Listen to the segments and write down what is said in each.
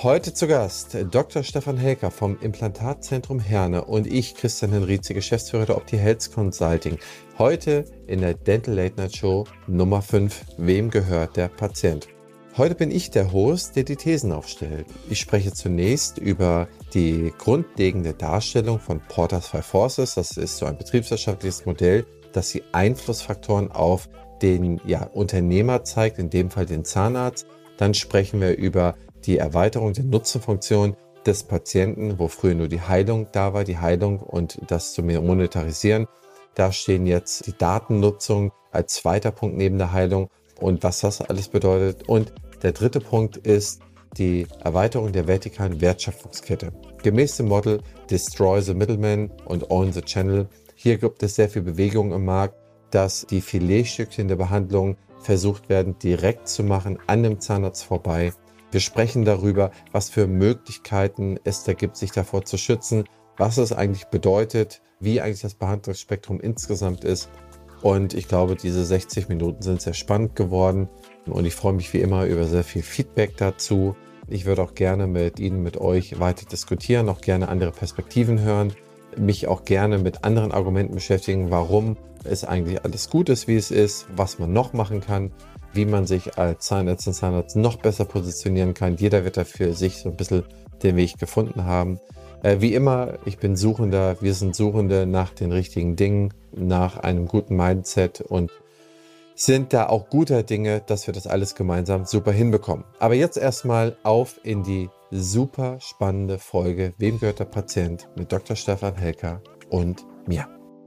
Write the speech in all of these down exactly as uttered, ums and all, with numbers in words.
Heute zu Gast Doktor Stefan Helker vom Implantatzentrum Herne und ich, Christian Henrizi, Geschäftsführer der OptiHealth Consulting. Heute in der Dental Late Night Show Nummer fünf. Wem gehört der Patient? Heute bin ich der Host, der die Thesen aufstellt. Ich spreche zunächst über die grundlegende Darstellung von Porter's Five Forces. Das ist so ein betriebswirtschaftliches Modell, das die Einflussfaktoren auf den ja, Unternehmer zeigt, in dem Fall den Zahnarzt. Dann sprechen wir über die Erweiterung der Nutzenfunktion des Patienten, wo früher nur die Heilung da war, die Heilung und das zu monetarisieren. Da stehen jetzt die Datennutzung als zweiter Punkt neben der Heilung und was das alles bedeutet. Und der dritte Punkt ist die Erweiterung der vertikalen Wertschöpfungskette. Gemäß dem Model Destroy the Middleman und Own the Channel. Hier gibt es sehr viel Bewegung im Markt, dass die Filetstückchen der Behandlung versucht werden, direkt zu machen, an dem Zahnarzt vorbei. Wir sprechen darüber, was für Möglichkeiten es da gibt, sich davor zu schützen, was es eigentlich bedeutet, wie eigentlich das Behandlungsspektrum insgesamt ist. Und ich glaube, diese sechzig Minuten sind sehr spannend geworden und ich freue mich wie immer über sehr viel Feedback dazu. Ich würde auch gerne mit Ihnen, mit euch weiter diskutieren, auch gerne andere Perspektiven hören, mich auch gerne mit anderen Argumenten beschäftigen, warum es eigentlich alles gut ist, wie es ist, was man noch machen kann, wie man sich als Zahnärztin, Zahnarzt noch besser positionieren kann. Jeder wird dafür sich so ein bisschen den Weg gefunden haben. Äh, wie immer, ich bin Suchender, wir sind Suchende nach den richtigen Dingen, nach einem guten Mindset und sind da auch guter Dinge, dass wir das alles gemeinsam super hinbekommen. Aber jetzt erstmal auf in die super spannende Folge Wem gehört der Patient mit Doktor Stefan Helker und mir.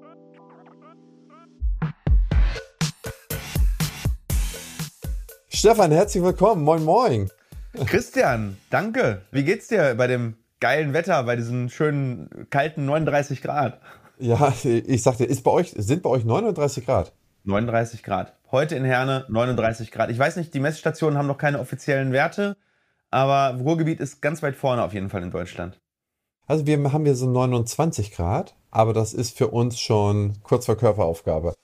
Stefan, herzlich willkommen. Moin, moin. Christian, danke. Wie geht's dir bei dem geilen Wetter, bei diesen schönen kalten neununddreißig Grad? Ja, ich sagte, ist bei euch, sind bei euch neununddreißig Grad? neununddreißig Grad. Heute in Herne neununddreißig Grad. Ich weiß nicht, die Messstationen haben noch keine offiziellen Werte, aber Ruhrgebiet ist ganz weit vorne auf jeden Fall in Deutschland. Also wir haben hier so neunundzwanzig Grad, aber das ist für uns schon kurz vor Körperaufgabe.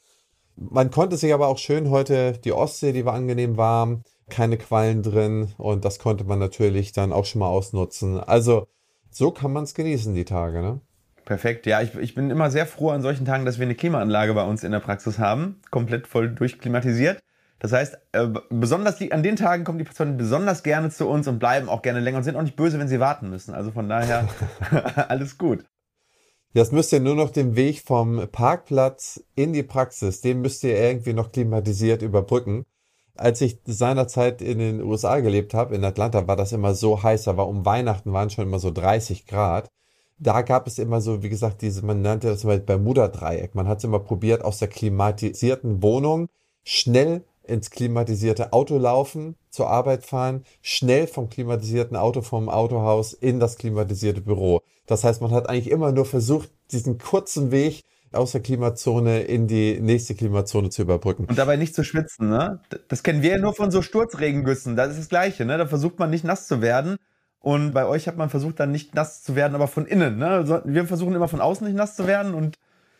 Man konnte sich aber auch schön heute die Ostsee, die war angenehm warm, keine Quallen drin und das konnte man natürlich dann auch schon mal ausnutzen. Also so kann man es genießen, die Tage, ne? Perfekt, ja, ich, ich bin immer sehr froh an solchen Tagen, dass wir eine Klimaanlage bei uns in der Praxis haben, komplett voll durchklimatisiert. Das heißt, äh, besonders die, an den Tagen kommen die Patienten besonders gerne zu uns und bleiben auch gerne länger und sind auch nicht böse, wenn sie warten müssen. Also von daher alles gut. Jetzt müsst ihr nur noch den Weg vom Parkplatz in die Praxis, den müsst ihr irgendwie noch klimatisiert überbrücken. Als ich seinerzeit in den U S A gelebt habe, in Atlanta, war das immer so heiß, aber um Weihnachten waren schon immer so dreißig Grad. Da gab es immer so, wie gesagt, diese, man nannte das immer Bermuda-Dreieck. Man hat es immer probiert, aus der klimatisierten Wohnung schnell ins klimatisierte Auto laufen, zur Arbeit fahren, schnell vom klimatisierten Auto vom Autohaus in das klimatisierte Büro. Das heißt, man hat eigentlich immer nur versucht, diesen kurzen Weg aus der Klimazone in die nächste Klimazone zu überbrücken. Und dabei nicht zu schwitzen, ne? Das kennen wir ja nur von so Sturzregengüssen. Das ist das Gleiche, ne? Da versucht man nicht nass zu werden. Und bei euch hat man versucht, dann nicht nass zu werden, aber von innen, ne? Also wir versuchen immer von außen nicht nass zu werden und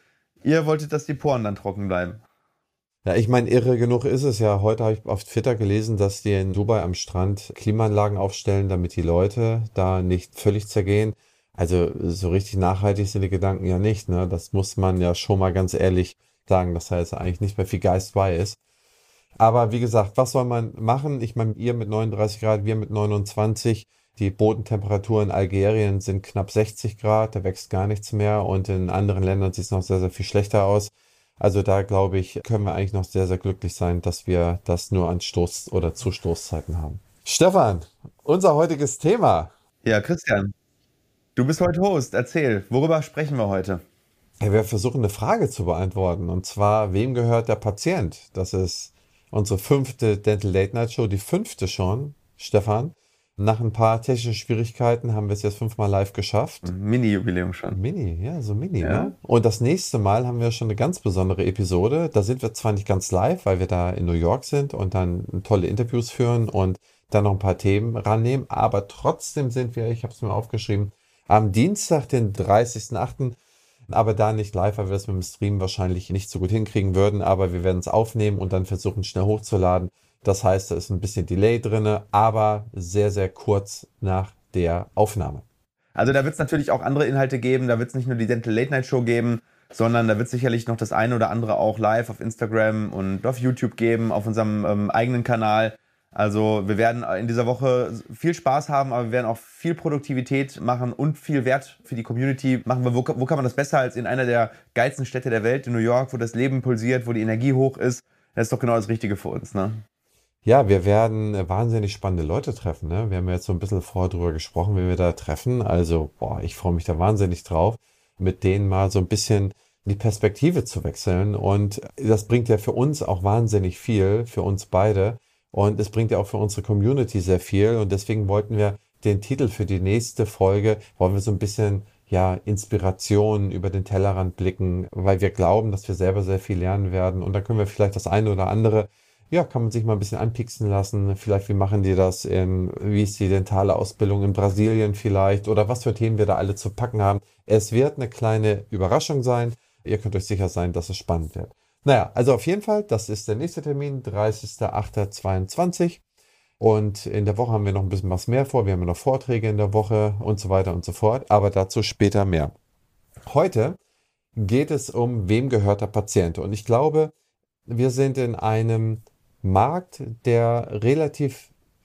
ihr wolltet, dass die Poren dann trocken bleiben. Ja, ich meine, irre genug ist es ja. Heute habe ich auf Twitter gelesen, dass die in Dubai am Strand Klimaanlagen aufstellen, damit die Leute da nicht völlig zergehen. Also so richtig nachhaltig sind die Gedanken ja nicht, ne? Das muss man ja schon mal ganz ehrlich sagen, dass da jetzt eigentlich nicht mehr viel Geist bei ist. Aber wie gesagt, was soll man machen? Ich meine, ihr mit neununddreißig Grad, wir mit neunundzwanzig. Die Bodentemperatur in Algerien sind knapp sechzig Grad, da wächst gar nichts mehr und in anderen Ländern sieht es noch sehr, sehr viel schlechter aus. Also da, glaube ich, können wir eigentlich noch sehr, sehr glücklich sein, dass wir das nur an Stoß- oder zu Stoßzeiten haben. Stefan, unser heutiges Thema. Ja, Christian, du bist heute Host. Erzähl, worüber sprechen wir heute? Ja, wir versuchen eine Frage zu beantworten und zwar, wem gehört der Patient? Das ist unsere fünfte Dental Late Night Show, die fünfte schon, Stefan. Nach ein paar technischen Schwierigkeiten haben wir es jetzt fünfmal live geschafft. Mini-Jubiläum schon. Mini, ja, so Mini, Ja. ne? Und das nächste Mal haben wir schon eine ganz besondere Episode. Da sind wir zwar nicht ganz live, weil wir da in New York sind und dann tolle Interviews führen und dann noch ein paar Themen rannehmen, aber trotzdem sind wir, ich habe es mir aufgeschrieben, am Dienstag, den dreißigsten achten aber da nicht live, weil wir das mit dem Stream wahrscheinlich nicht so gut hinkriegen würden, aber wir werden es aufnehmen und dann versuchen, schnell hochzuladen. Das heißt, da ist ein bisschen Delay drin, aber sehr, sehr kurz nach der Aufnahme. Also da wird es natürlich auch andere Inhalte geben, da wird es nicht nur die Dental Late Night Show geben, sondern da wird es sicherlich noch das eine oder andere auch live auf Instagram und auf YouTube geben, auf unserem ähm, eigenen Kanal. Also wir werden in dieser Woche viel Spaß haben, aber wir werden auch viel Produktivität machen und viel Wert für die Community machen. Wo, wo kann man das besser als in einer der geilsten Städte der Welt, in New York, wo das Leben pulsiert, wo die Energie hoch ist? Das ist doch genau das Richtige für uns, ne? Ja, wir werden äh, wahnsinnig spannende Leute treffen, ne? Wir haben ja jetzt so ein bisschen vorher drüber gesprochen, wen wir da treffen. Also, boah, ich freue mich da wahnsinnig drauf, mit denen mal so ein bisschen die Perspektive zu wechseln. Und das bringt ja für uns auch wahnsinnig viel, für uns beide. Und es bringt ja auch für unsere Community sehr viel. Und deswegen wollten wir den Titel für die nächste Folge, wollen wir so ein bisschen, ja, Inspiration über den Tellerrand blicken, weil wir glauben, dass wir selber sehr viel lernen werden. Und da können wir vielleicht das eine oder andere, ja, kann man sich mal ein bisschen anpixen lassen. Vielleicht, wie machen die das in, wie ist die dentale Ausbildung in Brasilien vielleicht oder was für Themen wir da alle zu packen haben. Es wird eine kleine Überraschung sein. Ihr könnt euch sicher sein, dass es spannend wird. Naja, also auf jeden Fall, das ist der nächste Termin, dreißigster achter zweiundzwanzig. Und in der Woche haben wir noch ein bisschen was mehr vor. Wir haben ja noch Vorträge in der Woche und so weiter und so fort. Aber dazu später mehr. Heute geht es um, wem gehört der Patient? Und ich glaube, wir sind in einem Markt, der relativ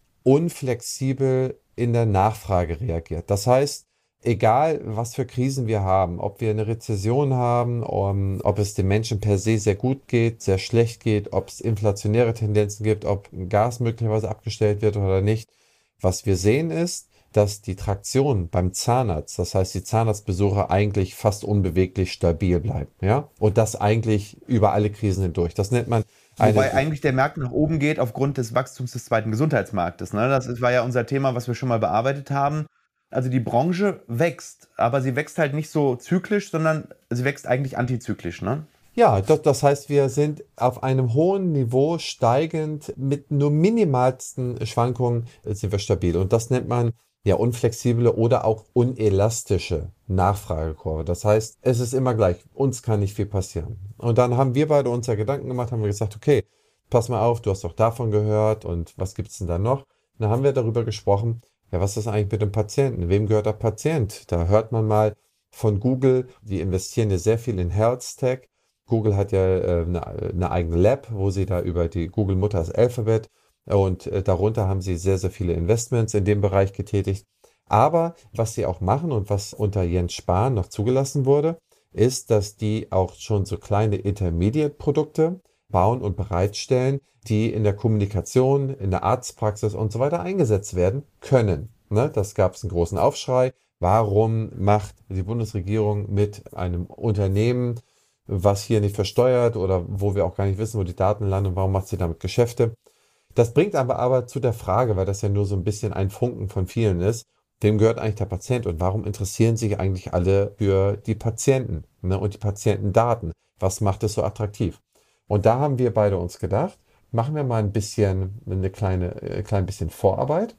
unflexibel in der Nachfrage reagiert. Das heißt, egal was für Krisen wir haben, ob wir eine Rezession haben, um, ob es den Menschen per se sehr gut geht, sehr schlecht geht, ob es inflationäre Tendenzen gibt, ob Gas möglicherweise abgestellt wird oder nicht. Was wir sehen ist, dass die Traktion beim Zahnarzt, das heißt die Zahnarztbesucher eigentlich fast unbeweglich stabil bleiben. Ja? Und das eigentlich über alle Krisen hindurch. Das nennt man eine... Wobei eigentlich der Markt nach oben geht aufgrund des Wachstums des zweiten Gesundheitsmarktes. Ne? Das ist, war ja unser Thema, was wir schon mal bearbeitet haben. Also die Branche wächst, aber sie wächst halt nicht so zyklisch, sondern sie wächst eigentlich antizyklisch, ne? Ja, das, das heißt, wir sind auf einem hohen Niveau steigend, mit nur minimalsten Schwankungen äh, sind wir stabil. Und das nennt man ja unflexible oder auch unelastische Nachfragekurve. Das heißt, es ist immer gleich, uns kann nicht viel passieren. Und dann haben wir beide uns ja Gedanken gemacht, haben wir gesagt, okay, pass mal auf, du hast doch davon gehört und was gibt's denn da noch? Und dann haben wir darüber gesprochen, ja, was ist eigentlich mit dem Patienten? Wem gehört der Patient? Da hört man mal von Google, die investieren ja sehr viel in Health Tech. Google hat ja äh, eine, eine eigene Lab, wo sie da über die Google Mutter das Alphabet und äh, darunter haben sie sehr, sehr viele Investments in dem Bereich getätigt. Aber was sie auch machen und was unter Jens Spahn noch zugelassen wurde, ist, dass die auch schon so kleine Intermediate-Produkte bauen und bereitstellen, die in der Kommunikation, in der Arztpraxis und so weiter eingesetzt werden können. Ne? Das gab es einen großen Aufschrei. Warum macht die Bundesregierung mit einem Unternehmen, was hier nicht versteuert oder wo wir auch gar nicht wissen, wo die Daten landen, warum macht sie damit Geschäfte? Das bringt aber aber zu der Frage, weil das ja nur so ein bisschen ein Funken von vielen ist, wem gehört eigentlich der Patient und warum interessieren sich eigentlich alle für die Patienten, ne, und die Patientendaten? Was macht es so attraktiv? Und da haben wir beide uns gedacht, machen wir mal ein bisschen, eine kleine, ein klein bisschen Vorarbeit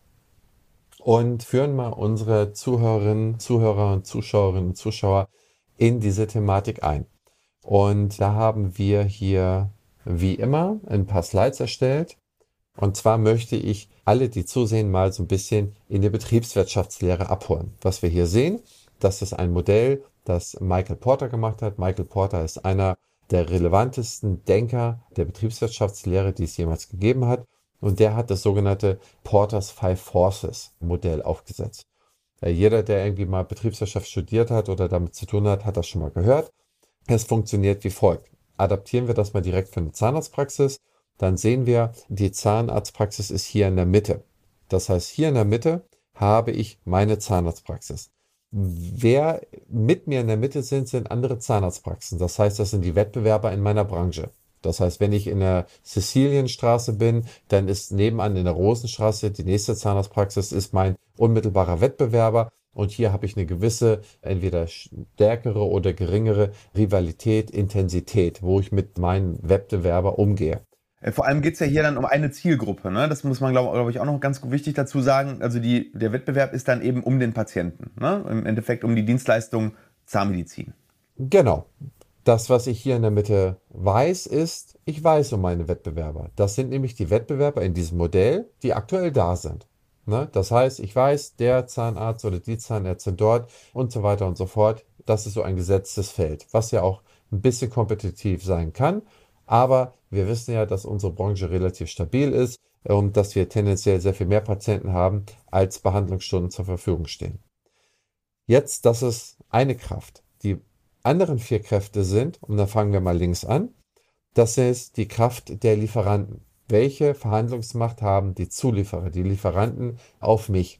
und führen mal unsere Zuhörerinnen, Zuhörer und Zuschauerinnen und Zuschauer in diese Thematik ein. Und da haben wir hier wie immer ein paar Slides erstellt. Und zwar möchte ich alle, die zusehen, mal so ein bisschen in die Betriebswirtschaftslehre abholen. Was wir hier sehen, das ist ein Modell, das Michael Porter gemacht hat. Michael Porter ist einer der relevantesten Denker der Betriebswirtschaftslehre, die es jemals gegeben hat. Und der hat das sogenannte Porter's Five Forces Modell aufgesetzt. Jeder, der irgendwie mal Betriebswirtschaft studiert hat oder damit zu tun hat, hat das schon mal gehört. Es funktioniert wie folgt. Adaptieren wir das mal direkt für eine Zahnarztpraxis. Dann sehen wir, die Zahnarztpraxis ist hier in der Mitte. Das heißt, hier in der Mitte habe ich meine Zahnarztpraxis. Wer mit mir in der Mitte sind, sind andere Zahnarztpraxen. Das heißt, das sind die Wettbewerber in meiner Branche. Das heißt, wenn ich in der Sizilienstraße bin, dann ist nebenan in der Rosenstraße die nächste Zahnarztpraxis ist mein unmittelbarer Wettbewerber. Und hier habe ich eine gewisse, entweder stärkere oder geringere Rivalität, Intensität, wo ich mit meinem Wettbewerber umgehe. Vor allem geht es ja hier dann um eine Zielgruppe, ne? Das muss man, glaube glaub ich, auch noch ganz wichtig dazu sagen. Also die, der Wettbewerb ist dann eben um den Patienten, ne? Im Endeffekt um die Dienstleistung Zahnmedizin. Genau. Das, was ich hier in der Mitte weiß, ist, ich weiß um meine Wettbewerber. Das sind nämlich die Wettbewerber in diesem Modell, die aktuell da sind. Ne? Das heißt, ich weiß, der Zahnarzt oder die Zahnärztin dort und so weiter und so fort. Das ist so ein gesetztes Feld, was ja auch ein bisschen kompetitiv sein kann. Aber wir wissen ja, dass unsere Branche relativ stabil ist und dass wir tendenziell sehr viel mehr Patienten haben, als Behandlungsstunden zur Verfügung stehen. Jetzt, das ist eine Kraft. Die anderen vier Kräfte sind, und da fangen wir mal links an, das ist die Kraft der Lieferanten. Welche Verhandlungsmacht haben die Zulieferer, die Lieferanten auf mich?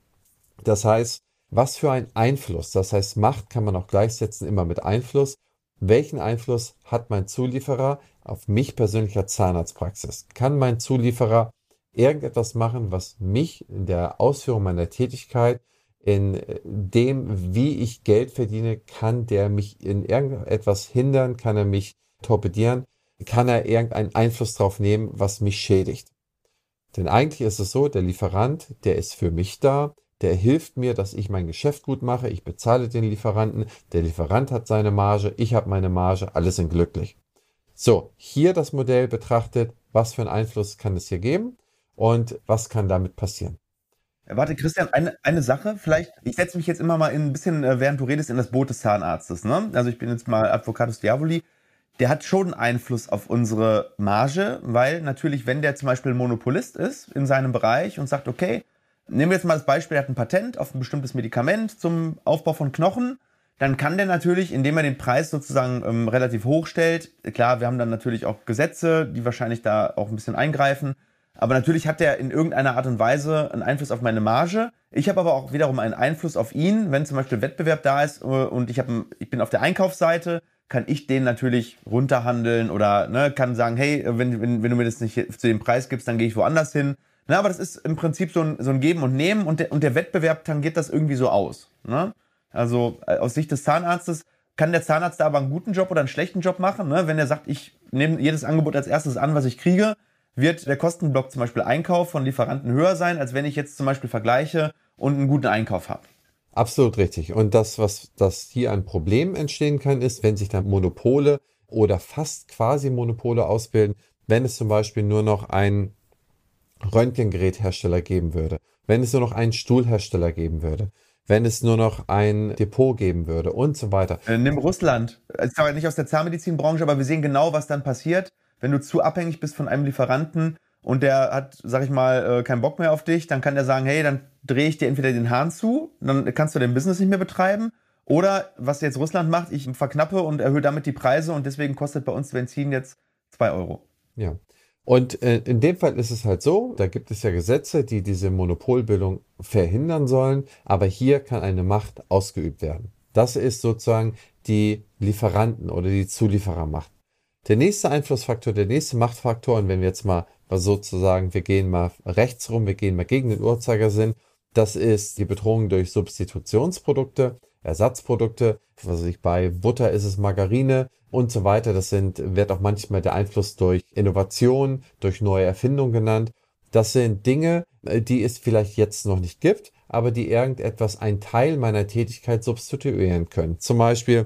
Das heißt, was für ein Einfluss, das heißt, Macht kann man auch gleichsetzen immer mit Einfluss. Welchen Einfluss hat mein Zulieferer auf mich persönlich als Zahnarztpraxis? Kann mein Zulieferer irgendetwas machen, was mich in der Ausführung meiner Tätigkeit, in dem, wie ich Geld verdiene, kann der mich in irgendetwas hindern, kann er mich torpedieren, kann er irgendeinen Einfluss drauf nehmen, was mich schädigt? Denn eigentlich ist es so, der Lieferant, der ist für mich da, der hilft mir, dass ich mein Geschäft gut mache, ich bezahle den Lieferanten, der Lieferant hat seine Marge, ich habe meine Marge, alle sind glücklich. So, hier das Modell betrachtet, was für einen Einfluss kann es hier geben und was kann damit passieren. Warte, Christian, eine, eine Sache, vielleicht, ich setze mich jetzt immer mal in ein bisschen, äh, während du redest, in das Boot des Zahnarztes, ne? Also ich bin jetzt mal Advocatus Diaboli. Der hat schon Einfluss auf unsere Marge, weil natürlich, wenn der zum Beispiel Monopolist ist in seinem Bereich und sagt, okay, nehmen wir jetzt mal das Beispiel, er hat ein Patent auf ein bestimmtes Medikament zum Aufbau von Knochen, dann kann der natürlich, indem er den Preis sozusagen ähm, relativ hoch stellt, klar, wir haben dann natürlich auch Gesetze, die wahrscheinlich da auch ein bisschen eingreifen, aber natürlich hat er in irgendeiner Art und Weise einen Einfluss auf meine Marge. Ich habe aber auch wiederum einen Einfluss auf ihn, wenn zum Beispiel Wettbewerb da ist und ich, hab, ich bin auf der Einkaufsseite, kann ich den natürlich runterhandeln oder ne, kann sagen, hey, wenn, wenn, wenn du mir das nicht zu dem Preis gibst, dann gehe ich woanders hin. Na, aber das ist im Prinzip so ein, so ein Geben und Nehmen und der, und der Wettbewerb tangiert das irgendwie so aus. Ne? Also aus Sicht des Zahnarztes kann der Zahnarzt da aber einen guten Job oder einen schlechten Job machen. Ne? Wenn er sagt, ich nehme jedes Angebot als erstes an, was ich kriege, wird der Kostenblock zum Beispiel Einkauf von Lieferanten höher sein, als wenn ich jetzt zum Beispiel vergleiche und einen guten Einkauf habe. Absolut richtig. Und das, was das hier ein Problem entstehen kann, ist, wenn sich dann Monopole oder fast quasi Monopole ausbilden, wenn es zum Beispiel nur noch einen Röntgengeräthersteller geben würde, wenn es nur noch einen Stuhlhersteller geben würde, wenn es nur noch ein Depot geben würde und so weiter. Äh, nimm Russland. Ist aber nicht aus der Zahnmedizinbranche, aber wir sehen genau, was dann passiert, wenn du zu abhängig bist von einem Lieferanten und der hat, sag ich mal, äh, keinen Bock mehr auf dich, dann kann der sagen, hey, dann drehe ich dir entweder den Hahn zu, dann kannst du dein Business nicht mehr betreiben, oder was jetzt Russland macht, ich verknappe und erhöhe damit die Preise und deswegen kostet bei uns Benzin jetzt zwei Euro. Ja. Und äh, in dem Fall ist es halt so, da gibt es ja Gesetze, die diese Monopolbildung verhindern sollen, aber hier kann eine Macht ausgeübt werden. Das ist sozusagen die Lieferanten- oder die Zulieferermacht. Der nächste Einflussfaktor, der nächste Machtfaktor, und wenn wir jetzt mal sozusagen, wir gehen mal rechts rum, wir gehen mal gegen den Uhrzeigersinn, das ist die Bedrohung durch Substitutionsprodukte, Ersatzprodukte, was weiß ich, bei Butter ist es Margarine und so weiter. Das sind, wird auch manchmal der Einfluss durch Innovation, durch neue Erfindungen genannt. Das sind Dinge, die es vielleicht jetzt noch nicht gibt, aber die irgendetwas, einen Teil meiner Tätigkeit substituieren können. Zum Beispiel,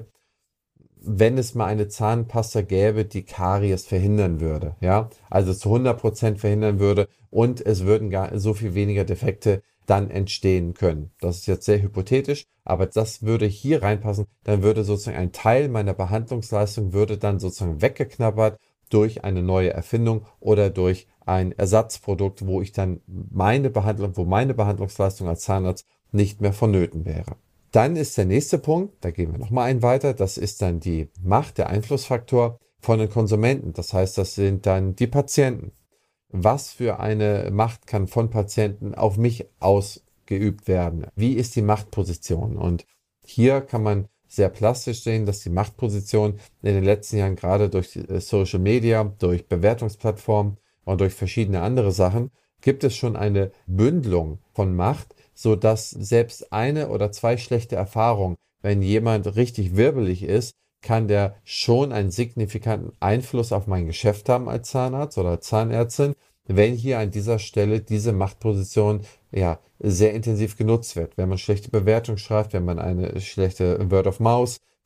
wenn es mal eine Zahnpasta gäbe, die Karies verhindern würde, ja, also zu hundert Prozent verhindern würde und es würden gar so viel weniger Defekte dann entstehen können. Das ist jetzt sehr hypothetisch, aber das würde hier reinpassen, dann würde sozusagen ein Teil meiner Behandlungsleistung würde dann sozusagen weggeknabbert durch eine neue Erfindung oder durch ein Ersatzprodukt, wo ich dann meine Behandlung, wo meine Behandlungsleistung als Zahnarzt nicht mehr vonnöten wäre. Dann ist der nächste Punkt, da gehen wir nochmal einen weiter, das ist dann die Macht, der Einflussfaktor von den Konsumenten. Das heißt, das sind dann die Patienten. Was für eine Macht kann von Patienten auf mich ausgeübt werden? Wie ist die Machtposition? Und hier kann man sehr plastisch sehen, dass die Machtposition in den letzten Jahren gerade durch Social Media, durch Bewertungsplattformen und durch verschiedene andere Sachen, gibt es schon eine Bündelung von Macht, so dass selbst eine oder zwei schlechte Erfahrungen, wenn jemand richtig wirbelig ist, kann der schon einen signifikanten Einfluss auf mein Geschäft haben als Zahnarzt oder Zahnärztin, wenn hier an dieser Stelle diese Machtposition ja sehr intensiv genutzt wird. Wenn man schlechte Bewertungen schreibt, wenn man eine schlechte Word of Mouth,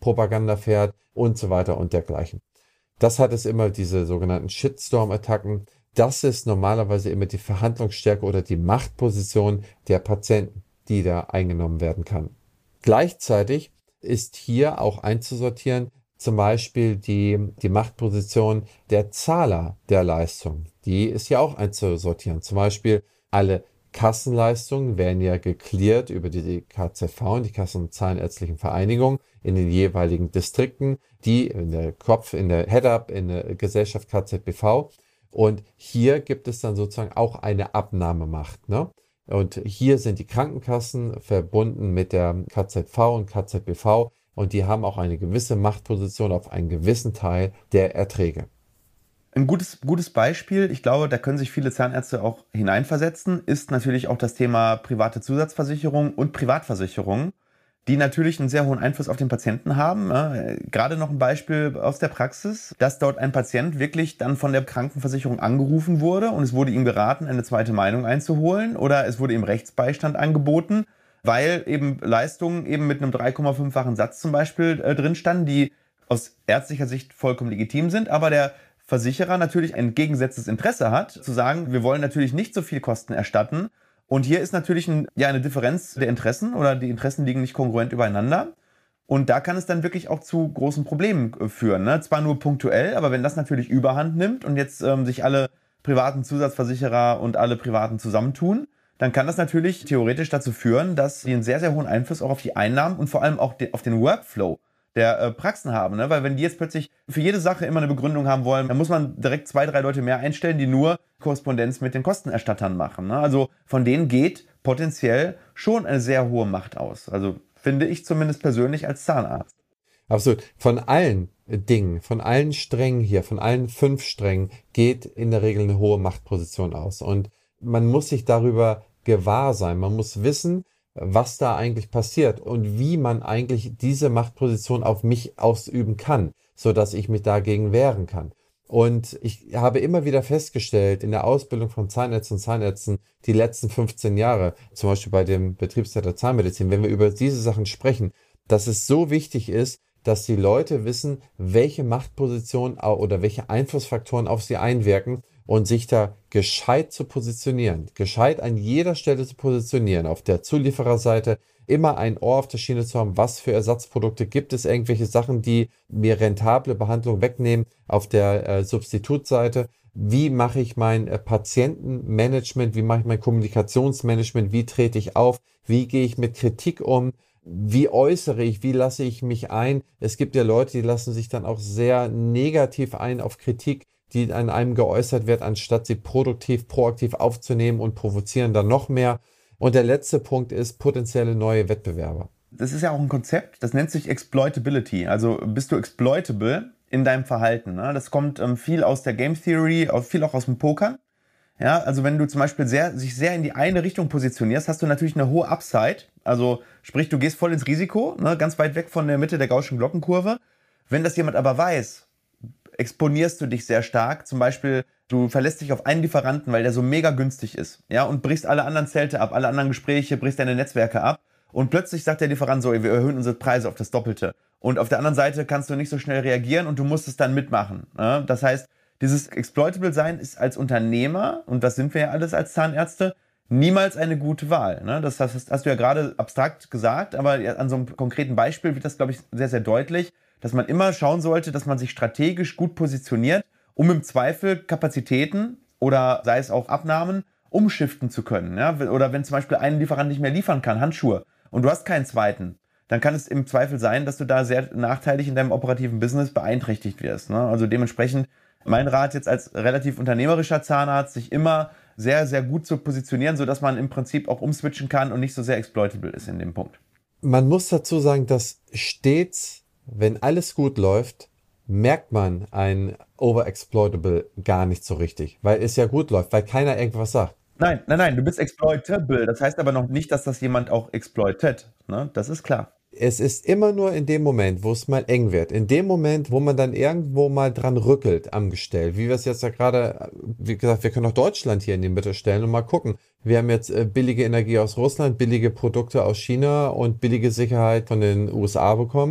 Propaganda fährt und so weiter und dergleichen. Das hat es immer, diese sogenannten Shitstorm-Attacken. Das ist normalerweise immer die Verhandlungsstärke oder die Machtposition der Patienten, die da eingenommen werden kann. Gleichzeitig ist hier auch einzusortieren, zum Beispiel die, die Machtposition der Zahler der Leistung. Die ist ja auch einzusortieren. Zum Beispiel alle Kassenleistungen werden ja geklärt über die K Z V und die Kassen- und Zahnärztlichen Vereinigung in den jeweiligen Distrikten, die in der Kopf, in der Head-Up, in der Gesellschaft K Z B V. Und hier gibt es dann sozusagen auch eine Abnahmemacht, ne? Und hier sind die Krankenkassen verbunden mit der K Z V und K Z B V und die haben auch eine gewisse Machtposition auf einen gewissen Teil der Erträge. Ein gutes, gutes Beispiel, ich glaube, da können sich viele Zahnärzte auch hineinversetzen, ist natürlich auch das Thema private Zusatzversicherung und Privatversicherung, die natürlich einen sehr hohen Einfluss auf den Patienten haben. Gerade noch ein Beispiel aus der Praxis, dass dort ein Patient wirklich dann von der Krankenversicherung angerufen wurde und es wurde ihm geraten, eine zweite Meinung einzuholen oder es wurde ihm Rechtsbeistand angeboten, weil eben Leistungen eben mit einem drei Komma fünffachen Satz zum Beispiel äh, drin standen, die aus ärztlicher Sicht vollkommen legitim sind, aber der Versicherer natürlich ein entgegengesetztes Interesse hat, zu sagen, wir wollen natürlich nicht so viel Kosten erstatten. Und hier ist natürlich ein, ja, eine Differenz der Interessen oder die Interessen liegen nicht kongruent übereinander. Und da kann es dann wirklich auch zu großen Problemen führen. Ne? Zwar nur punktuell, aber wenn das natürlich Überhand nimmt und jetzt ähm, sich alle privaten Zusatzversicherer und alle Privaten zusammentun, dann kann das natürlich theoretisch dazu führen, dass sie einen sehr, sehr hohen Einfluss auch auf die Einnahmen und vor allem auch de- auf den Workflow der äh, Praxen haben, ne? Weil wenn die jetzt plötzlich für jede Sache immer eine Begründung haben wollen, dann muss man direkt zwei, drei Leute mehr einstellen, die nur Korrespondenz mit den Kostenerstattern machen. Ne? Also von denen geht potenziell schon eine sehr hohe Macht aus. Also finde ich zumindest persönlich als Zahnarzt. Absolut. Von allen Dingen, von allen Strängen hier, von allen fünf Strängen geht in der Regel eine hohe Machtposition aus. Und man muss sich darüber gewahr sein. Man muss wissen, was da eigentlich passiert und wie man eigentlich diese Machtposition auf mich ausüben kann, so dass ich mich dagegen wehren kann. Und ich habe immer wieder festgestellt in der Ausbildung von Zahnärzten und Zahnärzten die letzten fünfzehn Jahre, zum Beispiel bei dem Betriebsleiter Zahnmedizin, wenn wir über diese Sachen sprechen, dass es so wichtig ist, dass die Leute wissen, welche Machtposition oder welche Einflussfaktoren auf sie einwirken und sich da gescheit zu positionieren, gescheit an jeder Stelle zu positionieren, auf der Zuliefererseite immer ein Ohr auf der Schiene zu haben, was für Ersatzprodukte gibt es, irgendwelche Sachen, die mir rentable Behandlung wegnehmen, auf der äh, Substitutseite, wie mache ich mein äh, Patientenmanagement, wie mache ich mein Kommunikationsmanagement, wie trete ich auf, wie gehe ich mit Kritik um, wie äußere ich, wie lasse ich mich ein. Es gibt ja Leute, die lassen sich dann auch sehr negativ ein auf Kritik, die an einem geäußert wird, anstatt sie produktiv, proaktiv aufzunehmen und provozieren dann noch mehr. Und der letzte Punkt ist potenzielle neue Wettbewerber. Das ist ja auch ein Konzept, das nennt sich Exploitability. Also bist du exploitable in deinem Verhalten. Ne? Das kommt ähm, viel aus der Game Theory, viel auch aus dem Pokern. Ja, also wenn du zum Beispiel sehr, sich sehr in die eine Richtung positionierst, hast du natürlich eine hohe Upside. Also sprich, du gehst voll ins Risiko, ne? Ganz weit weg von der Mitte der Gaußschen Glockenkurve. Wenn das jemand aber weiß, exponierst du dich sehr stark. Zum Beispiel, du verlässt dich auf einen Lieferanten, weil der so mega günstig ist, ja, und brichst alle anderen Zelte ab, alle anderen Gespräche, brichst deine Netzwerke ab und plötzlich sagt der Lieferant so, wir erhöhen unsere Preise auf das Doppelte. Und auf der anderen Seite kannst du nicht so schnell reagieren und du musst es dann mitmachen. Ja? Das heißt, dieses Exploitable-Sein ist als Unternehmer, und das sind wir ja alles als Zahnärzte, niemals eine gute Wahl. Ne? Das hast, hast du ja gerade abstrakt gesagt, aber an so einem konkreten Beispiel wird das, glaube ich, sehr, sehr deutlich, dass man immer schauen sollte, dass man sich strategisch gut positioniert, um im Zweifel Kapazitäten oder sei es auch Abnahmen umschiften zu können. Ja? Oder wenn zum Beispiel ein Lieferant nicht mehr liefern kann, Handschuhe, und du hast keinen zweiten, dann kann es im Zweifel sein, dass du da sehr nachteilig in deinem operativen Business beeinträchtigt wirst. Ne? Also dementsprechend mein Rat jetzt als relativ unternehmerischer Zahnarzt, sich immer sehr, sehr gut zu positionieren, sodass man im Prinzip auch umswitchen kann und nicht so sehr exploitable ist in dem Punkt. Man muss dazu sagen, dass stets, wenn alles gut läuft, merkt man ein Overexploitable gar nicht so richtig, weil es ja gut läuft, weil keiner irgendwas sagt. Nein, nein, nein, du bist exploitable. Das heißt aber noch nicht, dass das jemand auch exploitet. Ne? Das ist klar. Es ist immer nur in dem Moment, wo es mal eng wird. In dem Moment, wo man dann irgendwo mal dran rückelt am Gestell. Wie wir es jetzt ja gerade, wie gesagt, wir können auch Deutschland hier in die Mitte stellen und mal gucken. Wir haben jetzt äh, billige Energie aus Russland, billige Produkte aus China und billige Sicherheit von den U S A bekommen.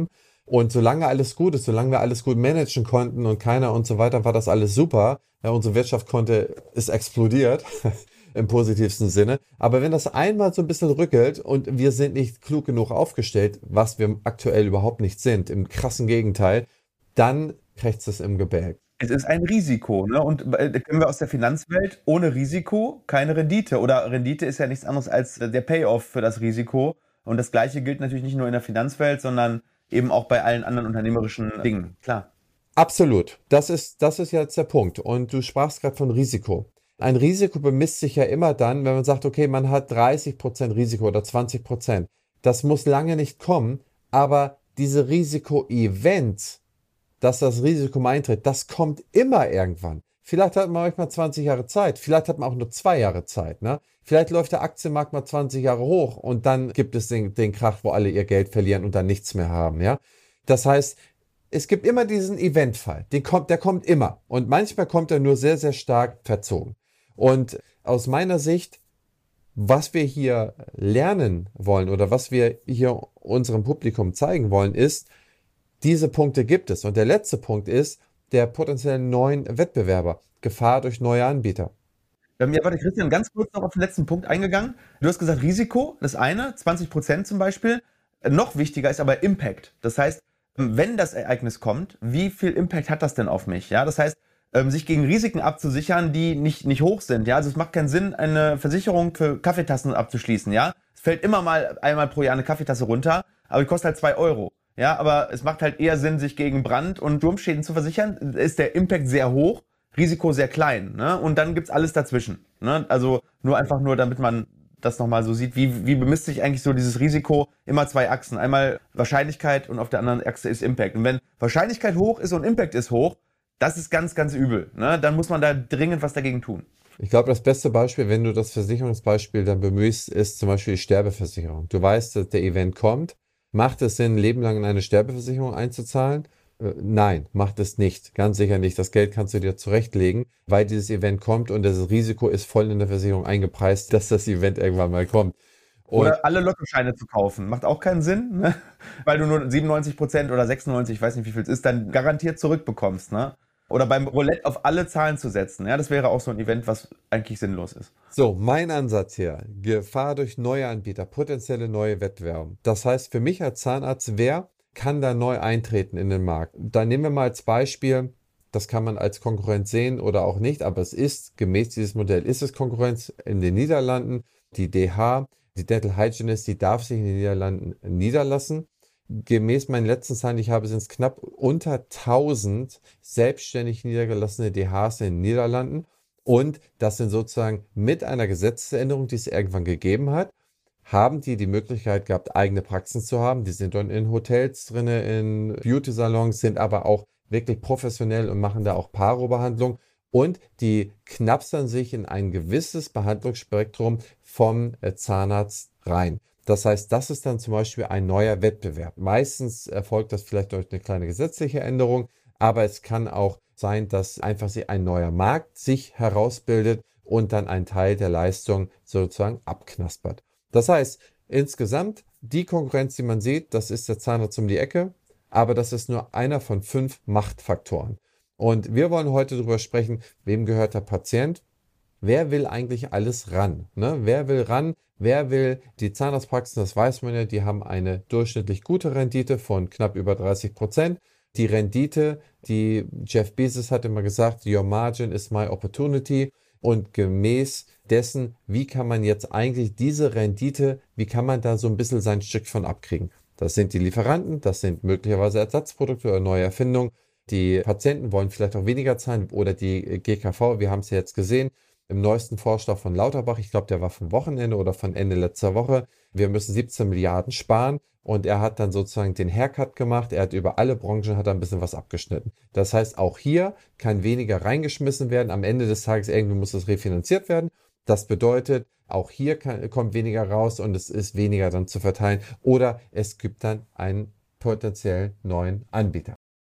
Und solange alles gut ist, solange wir alles gut managen konnten und keiner und so weiter, war das alles super. Ja, unsere Wirtschaft konnte, ist explodiert im positivsten Sinne. Aber wenn das einmal so ein bisschen rückelt und wir sind nicht klug genug aufgestellt, was wir aktuell überhaupt nicht sind, im krassen Gegenteil, dann krächzt es im Gebälk. Es ist ein Risiko, ne? Und äh, kennen wir aus der Finanzwelt, ohne Risiko keine Rendite. Oder Rendite ist ja nichts anderes als der Payoff für das Risiko. Und das Gleiche gilt natürlich nicht nur in der Finanzwelt, sondern eben auch bei allen anderen unternehmerischen Dingen, klar. Absolut. Das ist, das ist jetzt der Punkt. Und du sprachst gerade von Risiko. Ein Risiko bemisst sich ja immer dann, wenn man sagt, okay, man hat dreißig Prozent Risiko oder zwanzig Prozent. Das muss lange nicht kommen, aber diese Risiko-Events, dass das Risiko mal eintritt, das kommt immer irgendwann. Vielleicht hat man manchmal zwanzig Jahre Zeit, vielleicht hat man auch nur zwei Jahre Zeit. Ne? Vielleicht läuft der Aktienmarkt mal zwanzig Jahre hoch und dann gibt es den, den Krach, wo alle ihr Geld verlieren und dann nichts mehr haben. Ja? Das heißt, es gibt immer diesen Eventfall, den kommt, der kommt immer und manchmal kommt er nur sehr, sehr stark verzogen. Und aus meiner Sicht, was wir hier lernen wollen oder was wir hier unserem Publikum zeigen wollen, ist, diese Punkte gibt es. Und der letzte Punkt ist der potenziellen neuen Wettbewerber. Gefahr durch neue Anbieter. Ähm, ja, warte, Christian, ganz kurz noch auf den letzten Punkt eingegangen. Du hast gesagt, Risiko, das eine, zwanzig Prozent zum Beispiel. Äh, noch wichtiger ist aber Impact. Das heißt, wenn das Ereignis kommt, wie viel Impact hat das denn auf mich? Ja, das heißt, ähm, sich gegen Risiken abzusichern, die nicht, nicht hoch sind. Ja, also es macht keinen Sinn, eine Versicherung für Kaffeetassen abzuschließen. Ja, es fällt immer mal einmal pro Jahr eine Kaffeetasse runter, aber die kostet halt zwei Euro. Ja, aber es macht halt eher Sinn, sich gegen Brand- und Sturmschäden zu versichern. Ist der Impact sehr hoch, Risiko sehr klein. Ne? Und dann gibt's alles dazwischen. Ne? Also nur einfach nur, damit man das nochmal so sieht, wie, wie bemisst sich eigentlich so dieses Risiko? Immer zwei Achsen. Einmal Wahrscheinlichkeit und auf der anderen Achse ist Impact. Und wenn Wahrscheinlichkeit hoch ist und Impact ist hoch, das ist ganz, ganz übel. Ne? Dann muss man da dringend was dagegen tun. Ich glaube, das beste Beispiel, wenn du das Versicherungsbeispiel dann bemühst, ist zum Beispiel die Sterbeversicherung. Du weißt, dass der Event kommt. Macht es Sinn, ein Leben lang in eine Sterbeversicherung einzuzahlen? Äh, nein, macht es nicht. Ganz sicher nicht. Das Geld kannst du dir zurechtlegen, weil dieses Event kommt und das Risiko ist voll in der Versicherung eingepreist, dass das Event irgendwann mal kommt. Und oder alle Lottoscheine zu kaufen. Macht auch keinen Sinn, ne? Weil du nur siebenundneunzig Prozent oder sechsundneunzig, ich weiß nicht, wie viel es ist, dann garantiert zurückbekommst. Ne? Oder beim Roulette auf alle Zahlen zu setzen. Ja, das wäre auch so ein Event, was eigentlich sinnlos ist. So, mein Ansatz hier, Gefahr durch neue Anbieter, potenzielle neue Wettbewerbe. Das heißt, für mich als Zahnarzt, wer kann da neu eintreten in den Markt? Da nehmen wir mal als Beispiel, das kann man als Konkurrenz sehen oder auch nicht, aber es ist, gemäß dieses Modell, ist es Konkurrenz in den Niederlanden. Die D H, die Dental Hygienist, die darf sich in den Niederlanden niederlassen. Gemäß meinen letzten Zahlen, die ich habe, sind es knapp unter tausend selbstständig niedergelassene D Hs in den Niederlanden. Und das sind sozusagen mit einer Gesetzesänderung, die es irgendwann gegeben hat, haben die die Möglichkeit gehabt, eigene Praxen zu haben. Die sind dann in Hotels drin, in Beauty-Salons, sind aber auch wirklich professionell und machen da auch Paro-Behandlung. Und die knapsern sich in ein gewisses Behandlungsspektrum vom Zahnarzt rein. Das heißt, das ist dann zum Beispiel ein neuer Wettbewerb. Meistens erfolgt das vielleicht durch eine kleine gesetzliche Änderung, aber es kann auch sein, dass einfach ein neuer Markt sich herausbildet und dann ein Teil der Leistung sozusagen abknaspert. Das heißt, insgesamt die Konkurrenz, die man sieht, das ist der Zahnarzt um die Ecke, aber das ist nur einer von fünf Machtfaktoren. Und wir wollen heute darüber sprechen, wem gehört der Patient? Wer will eigentlich alles ran? Ne? Wer will ran? Wer will die Zahnarztpraxen? Das weiß man ja, die haben eine durchschnittlich gute Rendite von knapp über dreißig Prozent. Die Rendite, die Jeff Bezos hat immer gesagt, your margin is my opportunity. Und gemäß dessen, wie kann man jetzt eigentlich diese Rendite, wie kann man da so ein bisschen sein Stück von abkriegen? Das sind die Lieferanten, das sind möglicherweise Ersatzprodukte oder neue Erfindungen. Die Patienten wollen vielleicht auch weniger zahlen oder die G K V, wir haben es ja jetzt gesehen, im neuesten Vorschlag von Lauterbach, ich glaube, der war vom Wochenende oder von Ende letzter Woche, wir müssen siebzehn Milliarden sparen und er hat dann sozusagen den Haircut gemacht, er hat über alle Branchen hat er ein bisschen was abgeschnitten. Das heißt, auch hier kann weniger reingeschmissen werden, am Ende des Tages irgendwie muss es refinanziert werden. Das bedeutet, auch hier kann, kommt weniger raus und es ist weniger dann zu verteilen oder es gibt dann einen potenziell neuen Anbieter.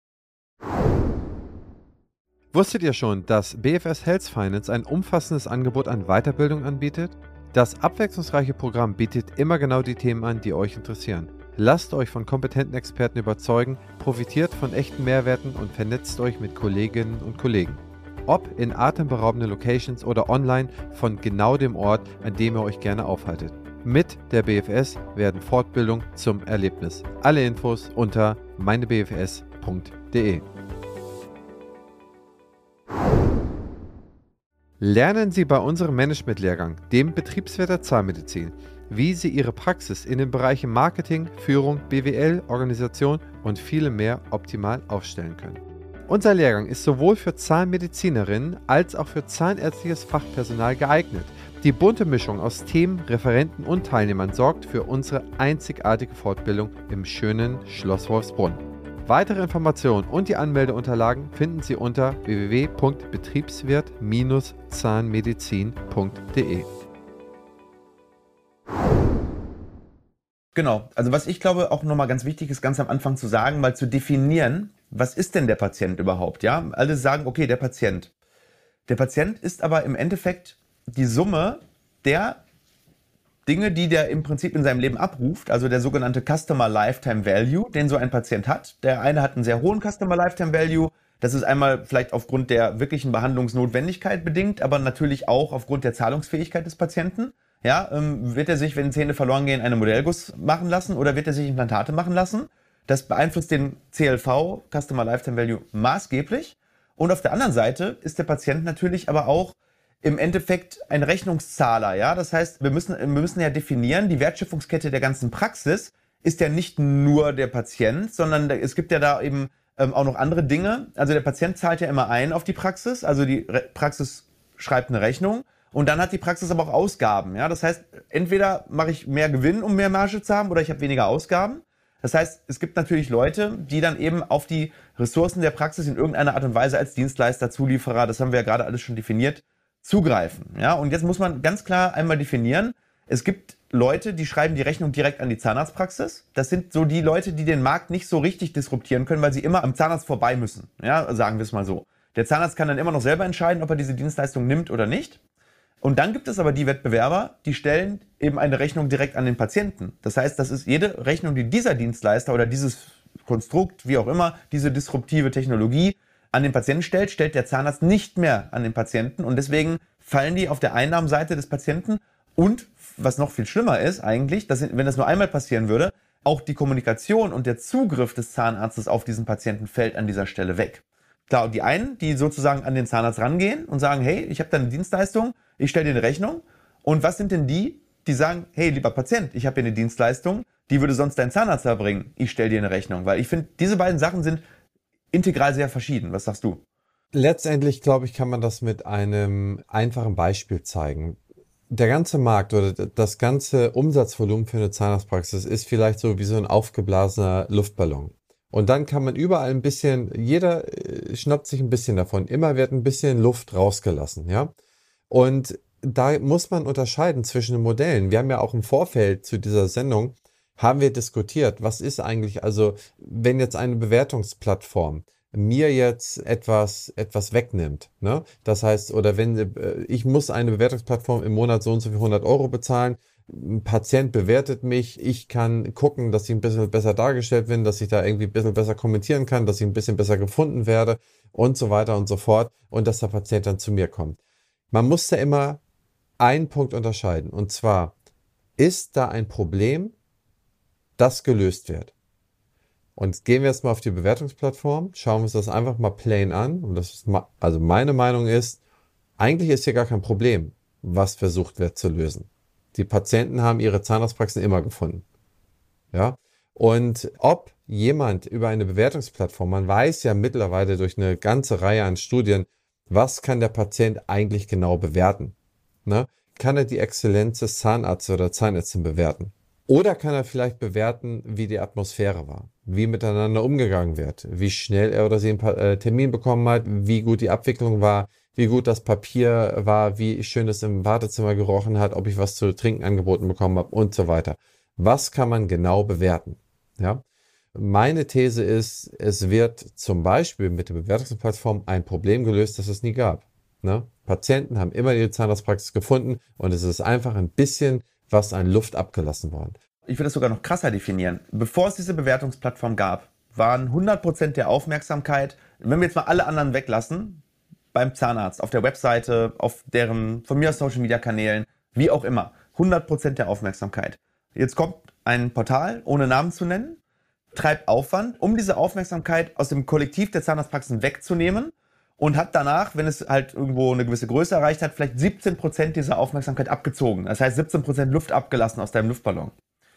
Wusstet ihr schon, dass B F S Health Finance ein umfassendes Angebot an Weiterbildung anbietet? Das abwechslungsreiche Programm bietet immer genau die Themen an, die euch interessieren. Lasst euch von kompetenten Experten überzeugen, profitiert von echten Mehrwerten und vernetzt euch mit Kolleginnen und Kollegen. Ob in atemberaubenden Locations oder online von genau dem Ort, an dem ihr euch gerne aufhaltet. Mit der B F S werden Fortbildung zum Erlebnis. Alle Infos unter meine b f s punkt d e. Lernen Sie bei unserem Management-Lehrgang, dem Betriebswirt der Zahnmedizin, wie Sie Ihre Praxis in den Bereichen Marketing, Führung, B W L, Organisation und vielem mehr optimal aufstellen können. Unser Lehrgang ist sowohl für Zahnmedizinerinnen als auch für zahnärztliches Fachpersonal geeignet. Die bunte Mischung aus Themen, Referenten und Teilnehmern sorgt für unsere einzigartige Fortbildung im schönen Schloss Wolfsbrunn. Weitere Informationen und die Anmeldeunterlagen finden Sie unter w w w punkt betriebswirt Bindestrich zahnmedizin punkt d e. Genau, also was ich glaube auch nochmal ganz wichtig ist, ganz am Anfang zu sagen, mal zu definieren, was ist denn der Patient überhaupt, ja? Alle sagen, okay, der Patient. Der Patient ist aber im Endeffekt die Summe der Dinge, die der im Prinzip in seinem Leben abruft, also der sogenannte Customer Lifetime Value, den so ein Patient hat. Der eine hat einen sehr hohen Customer Lifetime Value. Das ist einmal vielleicht aufgrund der wirklichen Behandlungsnotwendigkeit bedingt, aber natürlich auch aufgrund der Zahlungsfähigkeit des Patienten. Ja, ähm, wird er sich, wenn Zähne verloren gehen, einen Modellguss machen lassen oder wird er sich Implantate machen lassen? Das beeinflusst den C L V, Customer Lifetime Value, maßgeblich. Und auf der anderen Seite ist der Patient natürlich aber auch im Endeffekt ein Rechnungszahler, ja. Das heißt, wir müssen, wir müssen ja definieren, die Wertschöpfungskette der ganzen Praxis ist ja nicht nur der Patient, sondern es gibt ja da eben ähm, auch noch andere Dinge. Also der Patient zahlt ja immer ein auf die Praxis, also die Re- Praxis schreibt eine Rechnung und dann hat die Praxis aber auch Ausgaben, ja. Das heißt, entweder mache ich mehr Gewinn, um mehr Marge zu haben, oder ich habe weniger Ausgaben. Das heißt, es gibt natürlich Leute, die dann eben auf die Ressourcen der Praxis in irgendeiner Art und Weise als Dienstleister, Zulieferer, das haben wir ja gerade alles schon definiert, zugreifen. Ja, und jetzt muss man ganz klar einmal definieren, es gibt Leute, die schreiben die Rechnung direkt an die Zahnarztpraxis. Das sind so die Leute, die den Markt nicht so richtig disruptieren können, weil sie immer am Zahnarzt vorbei müssen. Ja, sagen wir es mal so. Der Zahnarzt kann dann immer noch selber entscheiden, ob er diese Dienstleistung nimmt oder nicht. Und dann gibt es aber die Wettbewerber, die stellen eben eine Rechnung direkt an den Patienten. Das heißt, das ist jede Rechnung, die dieser Dienstleister oder dieses Konstrukt, wie auch immer, diese disruptive Technologie an den Patienten stellt, stellt der Zahnarzt nicht mehr an den Patienten und deswegen fallen die auf der Einnahmenseite des Patienten und, was noch viel schlimmer ist eigentlich, dass, wenn das nur einmal passieren würde, auch die Kommunikation und der Zugriff des Zahnarztes auf diesen Patienten fällt an dieser Stelle weg. Klar, die einen, die sozusagen an den Zahnarzt rangehen und sagen, hey, ich habe da eine Dienstleistung, ich stelle dir eine Rechnung. Und was sind denn die, die sagen, hey, lieber Patient, ich habe hier eine Dienstleistung, die würde sonst dein Zahnarzt erbringen, ich stelle dir eine Rechnung. Weil ich finde, diese beiden Sachen sind integral sehr verschieden. Was sagst du? Letztendlich, glaube ich, kann man das mit einem einfachen Beispiel zeigen. Der ganze Markt oder das ganze Umsatzvolumen für eine Zahnarztpraxis ist vielleicht so wie so ein aufgeblasener Luftballon. Und dann kann man überall ein bisschen, jeder schnappt sich ein bisschen davon. Immer wird ein bisschen Luft rausgelassen, ja. Und da muss man unterscheiden zwischen den Modellen. Wir haben ja auch im Vorfeld zu dieser Sendung, haben wir diskutiert, was ist eigentlich, also wenn jetzt eine Bewertungsplattform mir jetzt etwas, etwas wegnimmt, ne? Das heißt, oder wenn ich muss eine Bewertungsplattform im Monat so und so viel hundert Euro bezahlen, ein Patient bewertet mich, ich kann gucken, dass ich ein bisschen besser dargestellt bin, dass ich da irgendwie ein bisschen besser kommentieren kann, dass ich ein bisschen besser gefunden werde und so weiter und so fort und dass der Patient dann zu mir kommt. Man muss da immer einen Punkt unterscheiden und zwar, ist da ein Problem, das gelöst wird? Und gehen wir jetzt mal auf die Bewertungsplattform, schauen wir uns das einfach mal plain an und das ist ma- also meine Meinung ist, eigentlich ist hier gar kein Problem, was versucht wird zu lösen. Die Patienten haben ihre Zahnarztpraxen immer gefunden. Ja? Und ob jemand über eine Bewertungsplattform, man weiß ja mittlerweile durch eine ganze Reihe an Studien, was kann der Patient eigentlich genau bewerten? Ne? Kann er die Exzellenz des Zahnarztes oder Zahnärztin bewerten? Oder kann er vielleicht bewerten, wie die Atmosphäre war, wie miteinander umgegangen wird, wie schnell er oder sie einen Termin bekommen hat, wie gut die Abwicklung war, wie gut das Papier war, wie schön es im Wartezimmer gerochen hat, ob ich was zu trinken angeboten bekommen habe und so weiter. Was kann man genau bewerten? Ja? Meine These ist, es wird zum Beispiel mit der Bewertungsplattform ein Problem gelöst, das es nie gab. Ne? Patienten haben immer ihre Zahnarztpraxis gefunden und es ist einfach ein bisschen was an Luft abgelassen worden. Ich würde das sogar noch krasser definieren. Bevor es diese Bewertungsplattform gab, waren hundert Prozent der Aufmerksamkeit, wenn wir jetzt mal alle anderen weglassen, beim Zahnarzt, auf der Webseite, auf deren, von mir aus Social-Media-Kanälen, wie auch immer, hundert Prozent der Aufmerksamkeit. Jetzt kommt ein Portal, ohne Namen zu nennen, treibt Aufwand, um diese Aufmerksamkeit aus dem Kollektiv der Zahnarztpraxen wegzunehmen und hat danach, wenn es halt irgendwo eine gewisse Größe erreicht hat, vielleicht siebzehn Prozent dieser Aufmerksamkeit abgezogen. Das heißt siebzehn Prozent Luft abgelassen aus deinem Luftballon.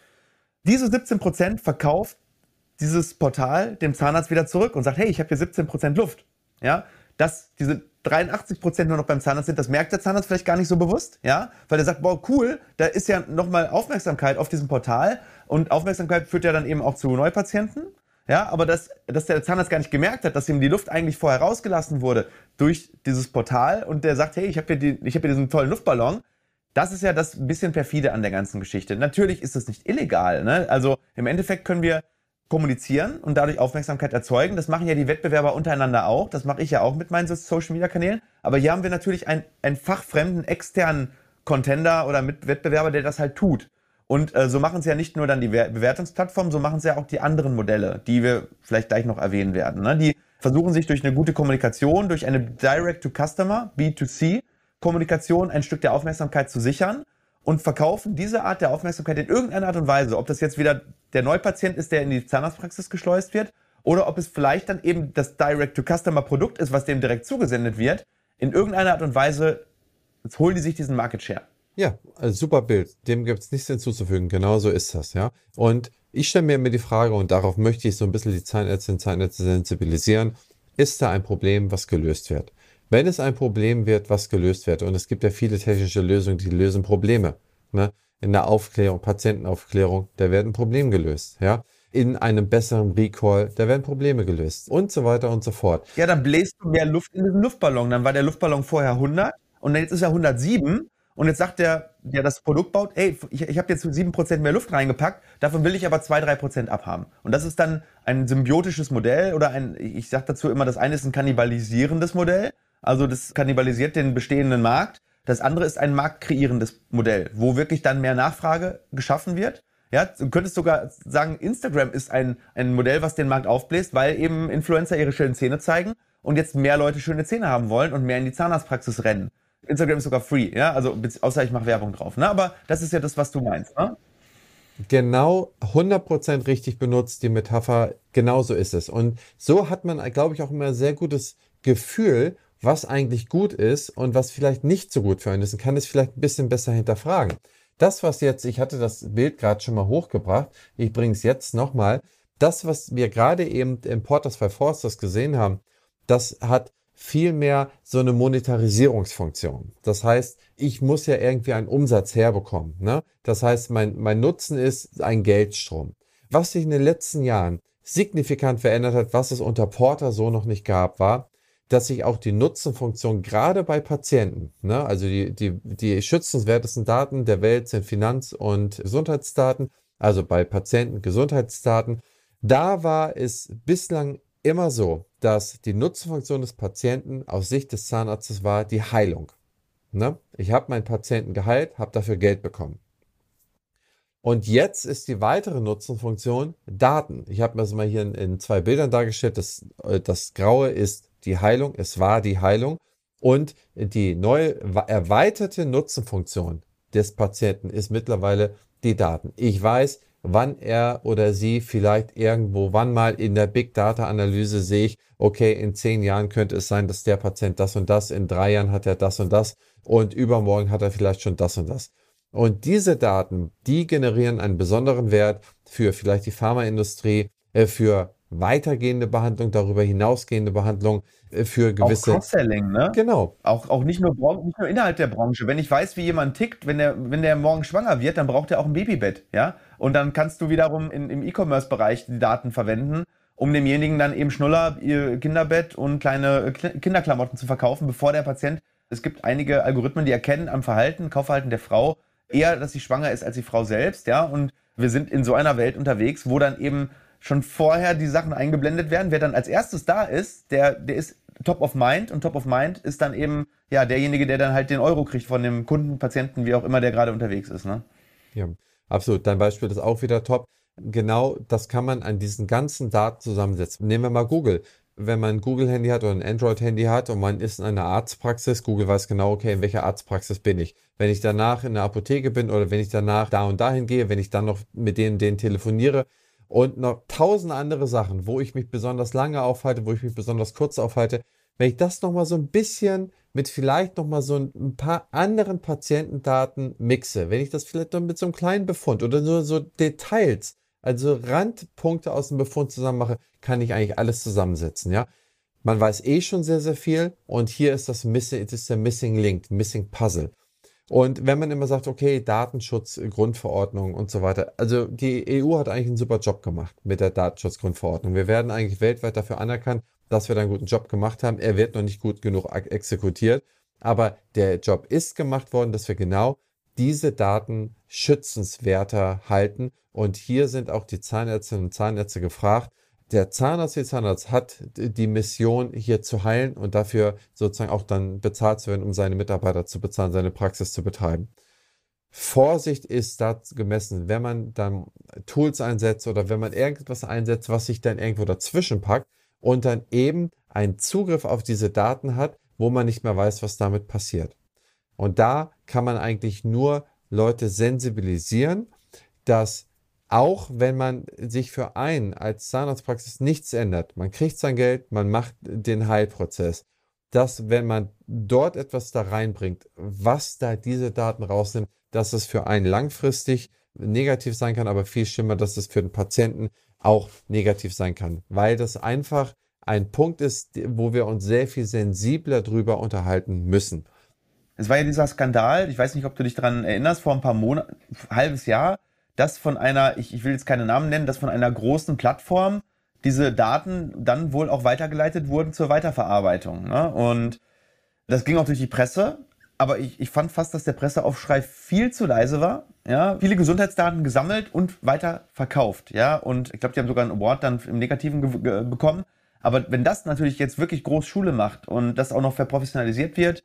Diese siebzehn Prozent verkauft dieses Portal dem Zahnarzt wieder zurück und sagt, hey, ich habe hier siebzehn Prozent Luft. Ja, dass diese dreiundachtzig Prozent nur noch beim Zahnarzt sind, das merkt der Zahnarzt vielleicht gar nicht so bewusst, ja, weil er sagt, boah, cool, da ist ja nochmal Aufmerksamkeit auf diesem Portal und Aufmerksamkeit führt ja dann eben auch zu Neupatienten, ja, aber dass, dass der Zahnarzt gar nicht gemerkt hat, dass ihm die Luft eigentlich vorher rausgelassen wurde durch dieses Portal und der sagt, hey, ich habe hier, die, ich hab hier diesen tollen Luftballon. Das ist ja das bisschen perfide an der ganzen Geschichte. Natürlich ist es nicht illegal, ne? Also im Endeffekt können wir kommunizieren und dadurch Aufmerksamkeit erzeugen. Das machen ja die Wettbewerber untereinander auch. Das mache ich ja auch mit meinen Social-Media-Kanälen. Aber hier haben wir natürlich einen, einen fachfremden, externen Contender oder Mitwettbewerber, der das halt tut. Und äh, so machen es ja nicht nur dann die Bewertungsplattformen, so machen es ja auch die anderen Modelle, die wir vielleicht gleich noch erwähnen werden. Ne? Die versuchen sich durch eine gute Kommunikation, durch eine Direct-to-Customer, B to C, Kommunikation ein Stück der Aufmerksamkeit zu sichern und verkaufen diese Art der Aufmerksamkeit in irgendeiner Art und Weise. Ob das jetzt wieder der Neupatient ist, der in die Zahnarztpraxis geschleust wird, oder ob es vielleicht dann eben das Direct-to-Customer-Produkt ist, was dem direkt zugesendet wird. In irgendeiner Art und Weise jetzt holen die sich diesen Market Share. Ja, also super Bild. Dem gibt es nichts hinzuzufügen. Genau so ist das, ja. Und ich stelle mir immer die Frage, und darauf möchte ich so ein bisschen die Zahnärztinnen und Zahnärzte sensibilisieren, ist da ein Problem, was gelöst wird? Wenn es ein Problem wird, was gelöst wird, und es gibt ja viele technische Lösungen, die lösen Probleme, ne? In der Aufklärung, Patientenaufklärung, da werden Probleme gelöst, ja. In einem besseren Recall, da werden Probleme gelöst und so weiter und so fort. Ja, dann bläst du mehr Luft in diesen Luftballon. Dann war der Luftballon vorher hundert und jetzt ist er hundertsieben und jetzt sagt der, der das Produkt baut, ey, ich, ich habe jetzt sieben Prozent mehr Luft reingepackt, davon will ich aber zwei bis drei Prozent abhaben. Und das ist dann ein symbiotisches Modell oder ein, ich sage dazu immer, das eine ist ein kannibalisierendes Modell, also das kannibalisiert den bestehenden Markt. Das andere ist ein marktkreierendes Modell, wo wirklich dann mehr Nachfrage geschaffen wird. Ja, du könntest sogar sagen, Instagram ist ein, ein Modell, was den Markt aufbläst, weil eben Influencer ihre schönen Zähne zeigen und jetzt mehr Leute schöne Zähne haben wollen und mehr in die Zahnarztpraxis rennen. Instagram ist sogar free, ja, also außer ich mache Werbung drauf. Ne? Aber das ist ja das, was du meinst. Ne? Genau, hundert Prozent richtig benutzt, die Metapher, genauso ist es. Und so hat man, glaube ich, auch immer ein sehr gutes Gefühl, was eigentlich gut ist und was vielleicht nicht so gut für einen ist und kann es vielleicht ein bisschen besser hinterfragen. Das, was jetzt, ich hatte das Bild gerade schon mal hochgebracht, ich bringe es jetzt nochmal, das, was wir gerade eben im Porters bei Forsters gesehen haben, das hat viel mehr so eine Monetarisierungsfunktion. Das heißt, ich muss ja irgendwie einen Umsatz herbekommen, ne? Das heißt, mein, mein Nutzen ist ein Geldstrom. Was sich in den letzten Jahren signifikant verändert hat, was es unter Porter so noch nicht gab, war, dass sich auch die Nutzenfunktion gerade bei Patienten, ne, also die, die, die schützenswertesten Daten der Welt sind Finanz- und Gesundheitsdaten, also bei Patienten Gesundheitsdaten. Da war es bislang immer so, dass die Nutzenfunktion des Patienten aus Sicht des Zahnarztes war die Heilung. Ne? Ich habe meinen Patienten geheilt, habe dafür Geld bekommen. Und jetzt ist die weitere Nutzenfunktion Daten. Ich habe mir das mal hier in, in zwei Bildern dargestellt. Das, das Graue ist die Heilung, es war die Heilung und die neue erweiterte Nutzenfunktion des Patienten ist mittlerweile die Daten. Ich weiß, wann er oder sie vielleicht irgendwo, wann mal in der Big Data Analyse sehe ich, okay, in zehn Jahren könnte es sein, dass der Patient das und das, in drei Jahren hat er das und das und übermorgen hat er vielleicht schon das und das. Und diese Daten, die generieren einen besonderen Wert für vielleicht die Pharmaindustrie, äh, für weitergehende Behandlung, darüber hinausgehende Behandlung, äh, für gewisse... Auch Cross-Selling, ne? Genau. Auch, auch nicht, nur, nicht nur innerhalb der Branche. Wenn ich weiß, wie jemand tickt, wenn der, wenn der morgen schwanger wird, dann braucht er auch ein Babybett, ja? Und dann kannst du wiederum in, im E-Commerce-Bereich die Daten verwenden, um demjenigen dann eben Schnuller, ihr Kinderbett und kleine Kinderklamotten zu verkaufen, bevor der Patient... Es gibt einige Algorithmen, die erkennen am Verhalten, Kaufverhalten der Frau eher, dass sie schwanger ist als die Frau selbst, ja? Und wir sind in so einer Welt unterwegs, wo dann eben schon vorher die Sachen eingeblendet werden. Wer dann als erstes da ist, der, der ist top of mind und top of mind ist dann eben ja derjenige, der dann halt den Euro kriegt von dem Kunden, Patienten, wie auch immer der gerade unterwegs ist. Ne? Ja. absolut. Dein Beispiel ist auch wieder top. Genau das kann man an diesen ganzen Daten zusammensetzen. Nehmen wir mal Google. Wenn man ein Google-Handy hat oder ein Android-Handy hat und man ist in einer Arztpraxis, Google weiß genau, okay, in welcher Arztpraxis bin ich. Wenn ich danach in der Apotheke bin oder wenn ich danach da und dahin gehe, wenn ich dann noch mit denen, denen telefoniere und noch tausend andere Sachen, wo ich mich besonders lange aufhalte, wo ich mich besonders kurz aufhalte, wenn ich das nochmal so ein bisschen mit vielleicht nochmal so ein paar anderen Patientendaten mixe, wenn ich das vielleicht noch mit so einem kleinen Befund oder nur so Details, also Randpunkte aus dem Befund zusammen mache, kann ich eigentlich alles zusammensetzen, ja. Man weiß eh schon sehr, sehr viel und hier ist das Missing, es ist der Missing Link, Missing Puzzle. Und wenn man immer sagt, okay, Datenschutz, Grundverordnung und so weiter, also die E U hat eigentlich einen super Job gemacht mit der Datenschutzgrundverordnung. Wir werden eigentlich weltweit dafür anerkannt, dass wir da einen guten Job gemacht haben. Er wird noch nicht gut genug exekutiert, aber der Job ist gemacht worden, dass wir genau diese Daten schützenswerter halten. Und hier sind auch die Zahnärztinnen und Zahnärzte gefragt. Der Zahnarzt, die Zahnarzt hat die Mission, hier zu heilen und dafür sozusagen auch dann bezahlt zu werden, um seine Mitarbeiter zu bezahlen, seine Praxis zu betreiben. Vorsicht ist da gemessen, wenn man dann Tools einsetzt oder wenn man irgendetwas einsetzt, was sich dann irgendwo dazwischen packt und dann eben einen Zugriff auf diese Daten hat, wo man nicht mehr weiß, was damit passiert. Und da kann man eigentlich nur Leute sensibilisieren, dass auch wenn man sich für einen als Zahnarztpraxis nichts ändert, man kriegt sein Geld, man macht den Heilprozess, dass wenn man dort etwas da reinbringt, was da diese Daten rausnimmt, dass es für einen langfristig negativ sein kann, aber viel schlimmer, dass es für den Patienten auch negativ sein kann, weil das einfach ein Punkt ist, wo wir uns sehr viel sensibler drüber unterhalten müssen. Es war ja dieser Skandal, ich weiß nicht, ob du dich daran erinnerst, vor ein paar Monaten, halbes Jahr, dass von einer, ich, ich will jetzt keine Namen nennen, dass von einer großen Plattform diese Daten dann wohl auch weitergeleitet wurden zur Weiterverarbeitung. Ne? Und das ging auch durch die Presse, aber ich, ich fand fast, dass der Presseaufschrei viel zu leise war. Ja? Viele Gesundheitsdaten gesammelt und weiter verkauft. Ja? Und ich glaube, die haben sogar einen Award dann im Negativen ge- ge- bekommen. Aber wenn das natürlich jetzt wirklich groß Schule macht und das auch noch verprofessionalisiert wird,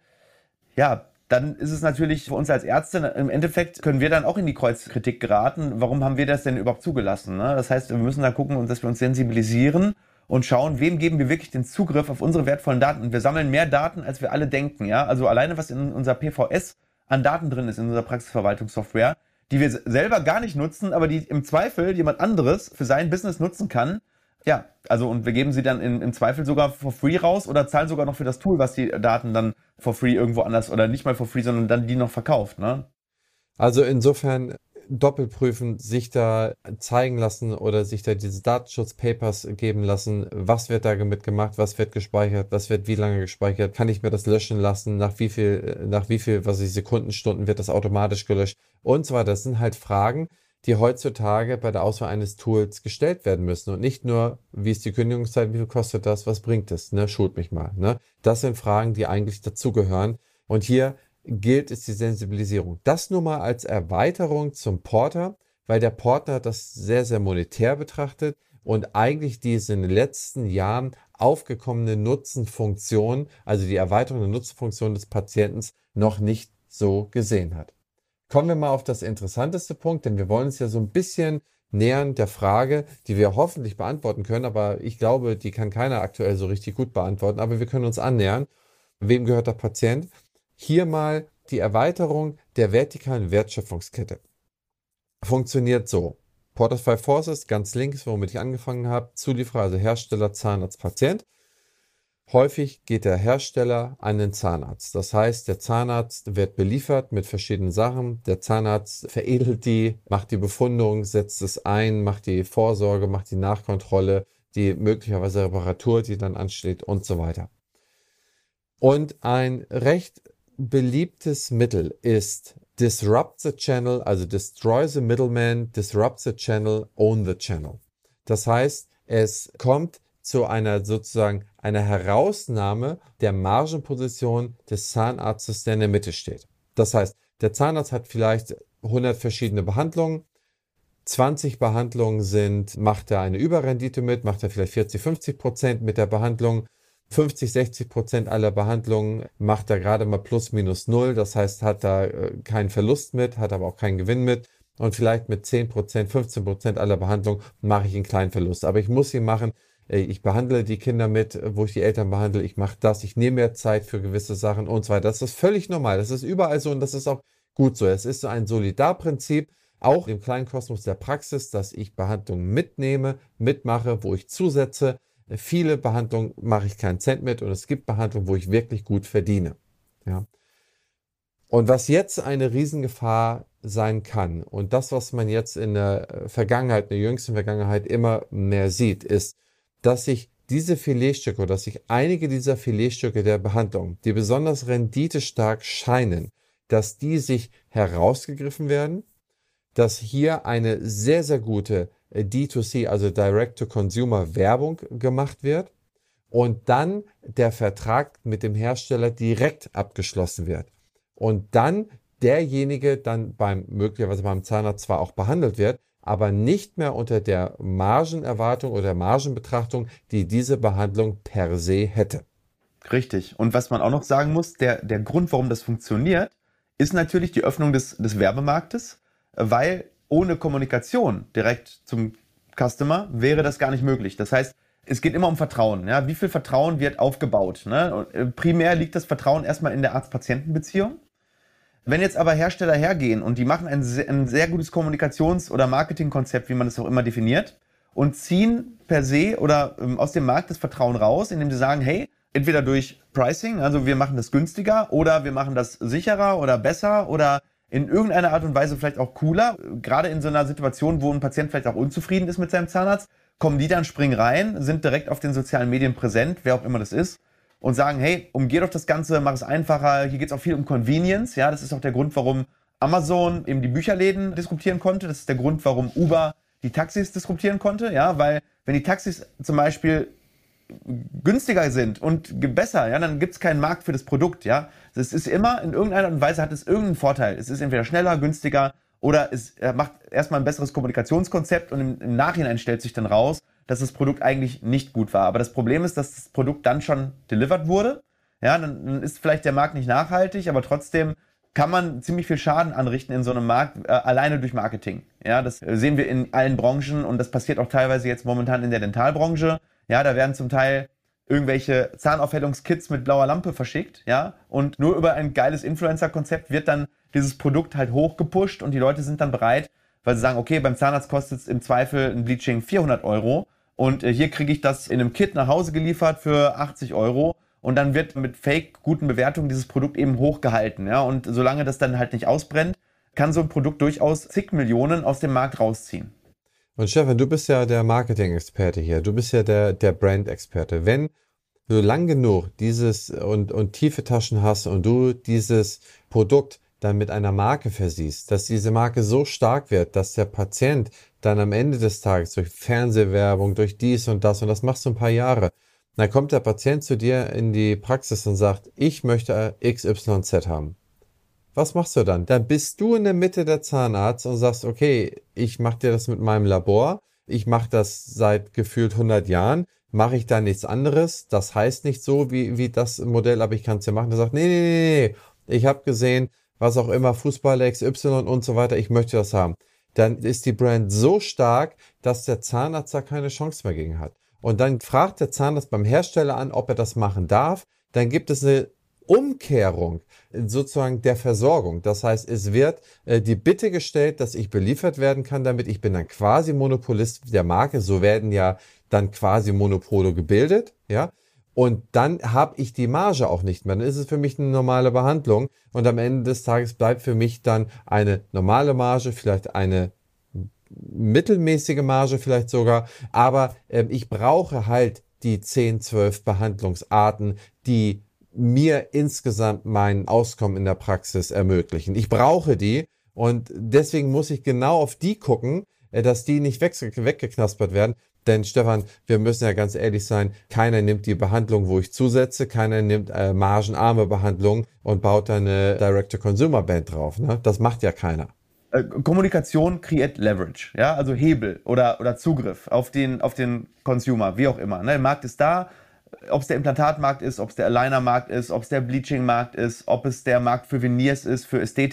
ja, dann ist es natürlich für uns als Ärzte, im Endeffekt können wir dann auch in die Kreuzkritik geraten. Warum haben wir das denn überhaupt zugelassen? Ne? Das heißt, wir müssen da gucken, dass wir uns sensibilisieren und schauen, wem geben wir wirklich den Zugriff auf unsere wertvollen Daten. Und wir sammeln mehr Daten, als wir alle denken. Ja? Also alleine, was in unserer P V S an Daten drin ist, in unserer Praxisverwaltungssoftware, die wir selber gar nicht nutzen, aber die im Zweifel jemand anderes für sein Business nutzen kann. Ja, also und wir geben sie dann im, im Zweifel sogar for free raus oder zahlen sogar noch für das Tool, was die Daten dann for free irgendwo anders oder nicht mal for free, sondern dann die noch verkauft, ne? Also insofern doppelprüfen, sich da zeigen lassen oder sich da diese Datenschutzpapers geben lassen, was wird da mitgemacht, was wird gespeichert, was wird wie lange gespeichert, kann ich mir das löschen lassen, nach wie viel, nach wie viel, was ich Sekundenstunden wird das automatisch gelöscht und so weiter. Das sind halt Fragen, die heutzutage bei der Auswahl eines Tools gestellt werden müssen und nicht nur, wie ist die Kündigungszeit, wie viel kostet das, was bringt es, ne, schult mich mal, ne. Das sind Fragen, die eigentlich dazugehören und hier gilt es die Sensibilisierung. Das nur mal als Erweiterung zum Porter, weil der Porter das sehr, sehr monetär betrachtet und eigentlich diese in den letzten Jahren aufgekommene Nutzenfunktion, also die Erweiterung der Nutzenfunktion des Patienten noch nicht so gesehen hat. Kommen wir mal auf das interessanteste Punkt, denn wir wollen uns ja so ein bisschen nähern der Frage, die wir hoffentlich beantworten können, aber ich glaube, die kann keiner aktuell so richtig gut beantworten, aber wir können uns annähern. Wem gehört der Patient? Hier mal die Erweiterung der vertikalen Wertschöpfungskette. Funktioniert so. Porter's Five Forces, ganz links, womit ich angefangen habe, Zulieferer, also Hersteller, Zahnarzt, Patient. Häufig geht der Hersteller an den Zahnarzt. Das heißt, der Zahnarzt wird beliefert mit verschiedenen Sachen. Der Zahnarzt veredelt die, macht die Befundung, setzt es ein, macht die Vorsorge, macht die Nachkontrolle, die möglicherweise Reparatur, die dann ansteht und so weiter. Und ein recht beliebtes Mittel ist Disrupt the Channel, also Destroy the Middleman, Disrupt the Channel, Own the Channel. Das heißt, es kommt zu einer sozusagen einer Herausnahme der Margenposition des Zahnarztes, der in der Mitte steht. Das heißt, der Zahnarzt hat vielleicht hundert verschiedene Behandlungen, zwanzig Behandlungen sind, macht er eine Überrendite mit, macht er vielleicht vierzig, fünfzig Prozent mit der Behandlung, fünfzig, sechzig Prozent aller Behandlungen macht er gerade mal plus minus null, das heißt, hat da keinen Verlust mit, hat aber auch keinen Gewinn mit. und vielleicht mit zehn Prozent, fünfzehn Prozent aller Behandlung mache ich einen kleinen Verlust. Aber ich muss ihn machen. Ich behandle die Kinder mit, wo ich die Eltern behandle. Ich mache das. Ich nehme mir Zeit für gewisse Sachen und so weiter. Das ist völlig normal. Das ist überall so und das ist auch gut so. Es ist so ein Solidarprinzip, auch im kleinen Kosmos der Praxis, dass ich Behandlungen mitnehme, mitmache, wo ich zusetze. Viele Behandlungen mache ich keinen Cent mit und es gibt Behandlungen, wo ich wirklich gut verdiene. Ja. Und was jetzt eine Riesengefahr sein kann und das, was man jetzt in der Vergangenheit, in der jüngsten Vergangenheit immer mehr sieht, ist, dass sich diese Filetstücke oder dass sich einige dieser Filetstücke der Behandlung, die besonders renditestark scheinen, dass die sich herausgegriffen werden, dass hier eine sehr, sehr gute D zwei C, also Direct-to-Consumer-Werbung gemacht wird und dann der Vertrag mit dem Hersteller direkt abgeschlossen wird. Und dann derjenige dann beim möglicherweise beim Zahnarzt zwar auch behandelt wird, aber nicht mehr unter der Margenerwartung oder Margenbetrachtung, die diese Behandlung per se hätte. Richtig. Und was man auch noch sagen muss, der, der Grund, warum das funktioniert, ist natürlich die Öffnung des, des Werbemarktes, weil ohne Kommunikation direkt zum Customer wäre das gar nicht möglich. Das heißt, es geht immer um Vertrauen. Ja? Wie viel Vertrauen wird aufgebaut? Ne? Und primär liegt das Vertrauen erstmal in der Arzt-Patienten-Beziehung. Wenn jetzt aber Hersteller hergehen und die machen ein sehr, ein sehr gutes Kommunikations- oder Marketingkonzept, wie man das auch immer definiert, und ziehen per se oder ähm, aus dem Markt das Vertrauen raus, indem sie sagen, hey, entweder durch Pricing, also wir machen das günstiger oder wir machen das sicherer oder besser oder in irgendeiner Art und Weise vielleicht auch cooler, gerade in so einer Situation, wo ein Patient vielleicht auch unzufrieden ist mit seinem Zahnarzt, kommen die dann, springen rein, sind direkt auf den sozialen Medien präsent, wer auch immer das ist, und sagen, hey, umgeh doch das Ganze, mach es einfacher, hier geht es auch viel um Convenience, ja, das ist auch der Grund, warum Amazon eben die Bücherläden disruptieren konnte, das ist der Grund, warum Uber die Taxis disruptieren konnte, ja, weil wenn die Taxis zum Beispiel günstiger sind und besser, ja, dann gibt es keinen Markt für das Produkt, ja. Es ist immer, in irgendeiner Art und Weise hat es irgendeinen Vorteil. Es ist entweder schneller, günstiger oder es macht erstmal ein besseres Kommunikationskonzept und im, im Nachhinein stellt sich dann raus, dass das Produkt eigentlich nicht gut war. Aber das Problem ist, dass das Produkt dann schon delivered wurde. Ja, dann, dann ist vielleicht der Markt nicht nachhaltig, aber trotzdem kann man ziemlich viel Schaden anrichten in so einem Markt, äh, alleine durch Marketing. Ja, das sehen wir in allen Branchen und das passiert auch teilweise jetzt momentan in der Dentalbranche. Ja, da werden zum Teil irgendwelche Zahnaufhellungskits mit blauer Lampe verschickt, ja, und nur über ein geiles Influencer-Konzept wird dann dieses Produkt halt hochgepusht und die Leute sind dann bereit, weil sie sagen, okay, beim Zahnarzt kostet es im Zweifel ein Bleaching vierhundert Euro und äh, hier kriege ich das in einem Kit nach Hause geliefert für achtzig Euro und dann wird mit fake guten Bewertungen dieses Produkt eben hochgehalten, ja, und solange das dann halt nicht ausbrennt, kann so ein Produkt durchaus zig Millionen aus dem Markt rausziehen. Und Stefan, du bist ja der Marketing-Experte hier, du bist ja der, der Brand-Experte. Wenn du lang genug dieses und, und tiefe Taschen hast und du dieses Produkt dann mit einer Marke versiehst, dass diese Marke so stark wird, dass der Patient dann am Ende des Tages durch Fernsehwerbung, durch dies und das, und das machst du ein paar Jahre, dann kommt der Patient zu dir in die Praxis und sagt, ich möchte X Y Z haben. Was machst du dann? Dann bist du in der Mitte der Zahnarzt und sagst, okay, ich mache dir das mit meinem Labor, ich mache das seit gefühlt hundert Jahren, mache ich da nichts anderes, das heißt nicht so wie, wie das Modell, aber ich kann es dir machen. Der sagt, nee, nee, nee, nee, ich habe gesehen, was auch immer, Fußballer X Y und so weiter, ich möchte das haben. Dann ist die Brand so stark, dass der Zahnarzt da keine Chance mehr gegen hat. Und dann fragt der Zahnarzt beim Hersteller an, ob er das machen darf. Dann gibt es eine Umkehrung sozusagen der Versorgung. Das heißt, es wird äh, die Bitte gestellt, dass ich beliefert werden kann damit. Ich bin dann quasi Monopolist der Marke. So werden ja dann quasi Monopole gebildet, ja. Und dann habe ich die Marge auch nicht mehr. Dann ist es für mich eine normale Behandlung. Und am Ende des Tages bleibt für mich dann eine normale Marge, vielleicht eine mittelmäßige Marge vielleicht sogar. Aber äh, ich brauche halt die zehn, zwölf Behandlungsarten, die mir insgesamt mein Auskommen in der Praxis ermöglichen. Ich brauche die und deswegen muss ich genau auf die gucken, dass die nicht weg, weggeknaspert werden. Denn Stefan, wir müssen ja ganz ehrlich sein, keiner nimmt die Behandlung, wo ich zusetze, keiner nimmt äh, margenarme Behandlung und baut da eine Direct-to-Consumer-Band drauf. Ne? Das macht ja keiner. Kommunikation create leverage, ja, also Hebel oder, oder Zugriff auf den, auf den Consumer, wie auch immer. Ne? Der Markt ist da, ob es der Implantatmarkt ist, ob es der Aligner-Markt ist, ob es der Bleaching-Markt ist, ob es der Markt für Veneers ist, für Ästhetik.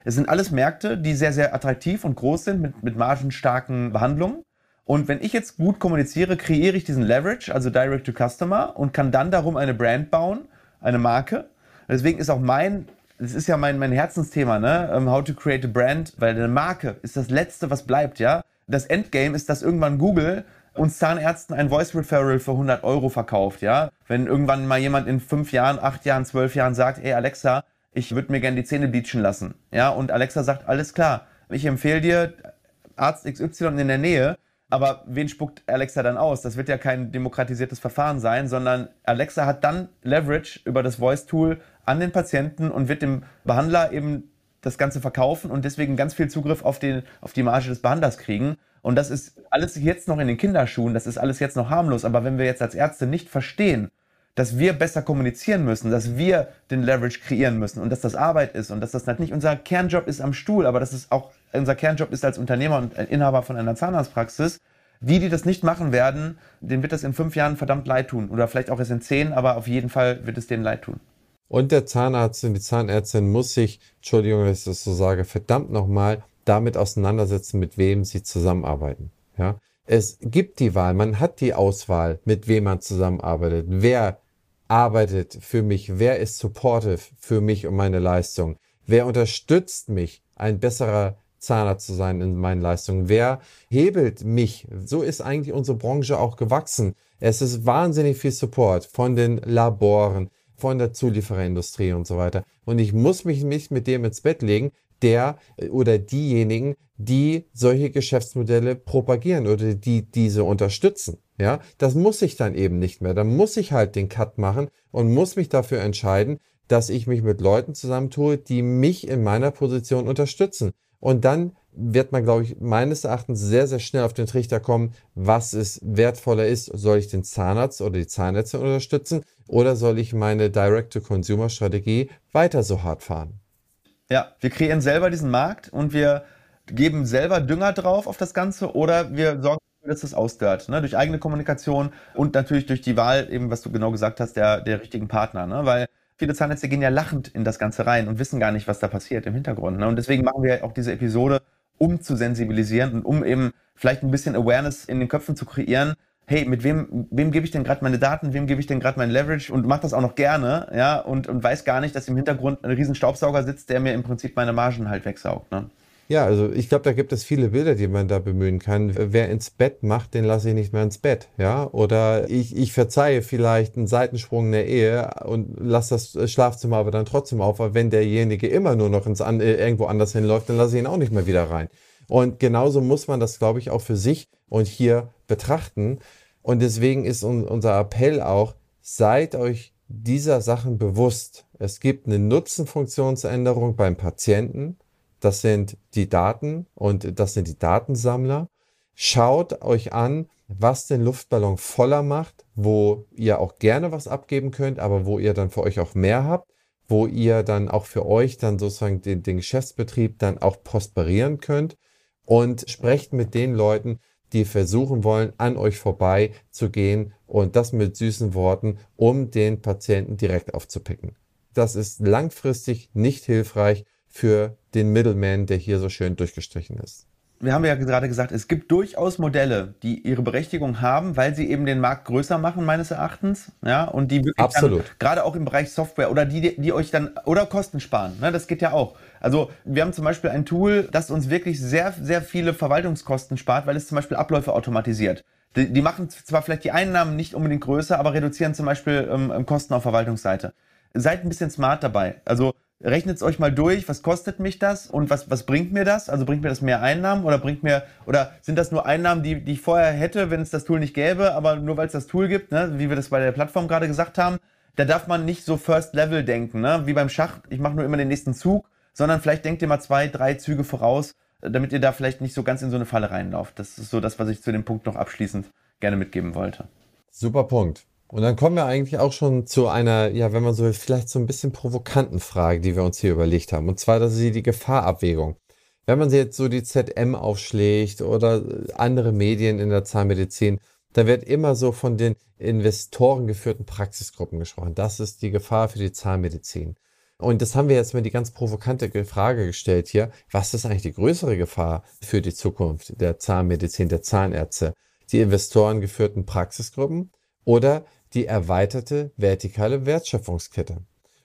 Es sind alles Märkte, die sehr, sehr attraktiv und groß sind mit, mit margenstarken Behandlungen. Und wenn ich jetzt gut kommuniziere, kreiere ich diesen Leverage, also Direct to Customer, und kann dann darum eine Brand bauen, eine Marke. Deswegen ist auch mein, das ist ja mein, mein Herzensthema, ne? How to create a brand, weil eine Marke ist das Letzte, was bleibt, ja. Das Endgame ist, dass irgendwann Google uns Zahnärzten ein Voice Referral für hundert Euro verkauft, ja. Wenn irgendwann mal jemand in fünf Jahren, acht Jahren, zwölf Jahren sagt, ey Alexa, ich würde mir gerne die Zähne bleachen lassen, ja. Und Alexa sagt, alles klar, ich empfehle dir Arzt X Y in der Nähe. Aber wen spuckt Alexa dann aus? Das wird ja kein demokratisiertes Verfahren sein, sondern Alexa hat dann Leverage über das Voice-Tool an den Patienten und wird dem Behandler eben das Ganze verkaufen und deswegen ganz viel Zugriff auf, den, auf die Marge des Behandlers kriegen. Und das ist alles jetzt noch in den Kinderschuhen, das ist alles jetzt noch harmlos. Aber wenn wir jetzt als Ärzte nicht verstehen, dass wir besser kommunizieren müssen, dass wir den Leverage kreieren müssen und dass das Arbeit ist und dass das nicht unser Kernjob ist am Stuhl, aber dass es auch unser Kernjob ist als Unternehmer und Inhaber von einer Zahnarztpraxis. Die, die das nicht machen werden, denen wird das in fünf Jahren verdammt leid tun. Oder vielleicht auch erst in zehn, aber auf jeden Fall wird es denen leid tun. Und der Zahnarzt und die Zahnärztin muss sich, Entschuldigung, dass ich das so sage, verdammt nochmal damit auseinandersetzen, mit wem sie zusammenarbeiten. Ja? Es gibt die Wahl, man hat die Auswahl, mit wem man zusammenarbeitet. Wer arbeitet für mich? Wer ist supportive für mich und meine Leistung? Wer unterstützt mich, ein besserer Zahnarzt zu sein in meinen Leistungen? Wer hebelt mich? So ist eigentlich unsere Branche auch gewachsen. Es ist wahnsinnig viel Support von den Laboren, von der Zuliefererindustrie und so weiter. Und ich muss mich nicht mit dem ins Bett legen, der oder diejenigen, die solche Geschäftsmodelle propagieren oder die diese unterstützen. Ja, das muss ich dann eben nicht mehr. Dann muss ich halt den Cut machen und muss mich dafür entscheiden, dass ich mich mit Leuten zusammentue, die mich in meiner Position unterstützen. Und dann wird man, glaube ich, meines Erachtens sehr, sehr schnell auf den Trichter kommen, was es wertvoller ist. Soll ich den Zahnarzt oder die Zahnärztin unterstützen oder soll ich meine Direct-to-Consumer-Strategie weiter so hart fahren? Ja, wir kreieren selber diesen Markt und wir geben selber Dünger drauf auf das Ganze oder wir sorgen dafür, dass das ausdörrt, ne? Durch eigene Kommunikation und natürlich durch die Wahl, eben was du genau gesagt hast, der, der richtigen Partner, ne? Weil viele Zahnärzte gehen ja lachend in das Ganze rein und wissen gar nicht, was da passiert im Hintergrund, ne? Und deswegen machen wir auch diese Episode, um zu sensibilisieren und um eben vielleicht ein bisschen Awareness in den Köpfen zu kreieren. Hey, mit wem, wem gebe ich denn gerade meine Daten, wem gebe ich denn gerade mein Leverage und mach das auch noch gerne, ja, und, und weiß gar nicht, dass im Hintergrund ein riesen Staubsauger sitzt, der mir im Prinzip meine Margen halt wegsaugt, ne? Ja, also ich glaube, da gibt es viele Bilder, die man da bemühen kann. Wer ins Bett macht, den lasse ich nicht mehr ins Bett, ja. Oder ich, ich verzeihe vielleicht einen Seitensprung in der Ehe und lasse das Schlafzimmer aber dann trotzdem auf. Aber wenn derjenige immer nur noch ins an, äh, irgendwo anders hinläuft, dann lasse ich ihn auch nicht mehr wieder rein. Und genauso muss man das, glaube ich, auch für sich und hier betrachten. Und deswegen ist un, unser Appell auch, seid euch dieser Sachen bewusst. Es gibt eine Nutzenfunktionsänderung beim Patienten. Das sind die Daten und das sind die Datensammler. Schaut euch an, was den Luftballon voller macht, wo ihr auch gerne was abgeben könnt, aber wo ihr dann für euch auch mehr habt, wo ihr dann auch für euch dann sozusagen den, den Geschäftsbetrieb dann auch prosperieren könnt und sprecht mit den Leuten, die versuchen wollen, an euch vorbei zu gehen und das mit süßen Worten, um den Patienten direkt aufzupicken. Das ist langfristig nicht hilfreich für den Middleman, der hier so schön durchgestrichen ist. Wir haben ja gerade gesagt, es gibt durchaus Modelle, die ihre Berechtigung haben, weil sie eben den Markt größer machen, meines Erachtens. Ja, und die wirklich Absolut. Dann, gerade auch im Bereich Software oder die, die euch dann, oder Kosten sparen. Ne, das geht ja auch. Also wir haben zum Beispiel ein Tool, das uns wirklich sehr, sehr viele Verwaltungskosten spart, weil es zum Beispiel Abläufe automatisiert. Die, die machen zwar vielleicht die Einnahmen nicht unbedingt größer, aber reduzieren zum Beispiel ähm, Kosten auf Verwaltungsseite. Seid ein bisschen smart dabei. Also rechnet es euch mal durch, was kostet mich das und was, was bringt mir das? Also bringt mir das mehr Einnahmen oder bringt mir, oder sind das nur Einnahmen, die, die ich vorher hätte, wenn es das Tool nicht gäbe, aber nur weil es das Tool gibt, ne? Wie wir das bei der Plattform gerade gesagt haben, da darf man nicht so First Level denken, ne? Wie beim Schach, ich mache nur immer den nächsten Zug, sondern vielleicht denkt ihr mal zwei, drei Züge voraus, damit ihr da vielleicht nicht so ganz in so eine Falle reinlauft. Das ist so das, was ich zu dem Punkt noch abschließend gerne mitgeben wollte. Super Punkt. Und dann kommen wir eigentlich auch schon zu einer, ja, wenn man so will, vielleicht so ein bisschen provokanten Frage, die wir uns hier überlegt haben. Und zwar, das ist die Gefahrabwägung. Wenn man sich jetzt so die Z M aufschlägt oder andere Medien in der Zahnmedizin, da wird immer so von den investorengeführten Praxisgruppen gesprochen. Das ist die Gefahr für die Zahnmedizin. Und das haben wir jetzt mal die ganz provokante Frage gestellt hier. Was ist eigentlich die größere Gefahr für die Zukunft der Zahnmedizin, der Zahnärzte? Die investorengeführten Praxisgruppen oder die erweiterte vertikale Wertschöpfungskette?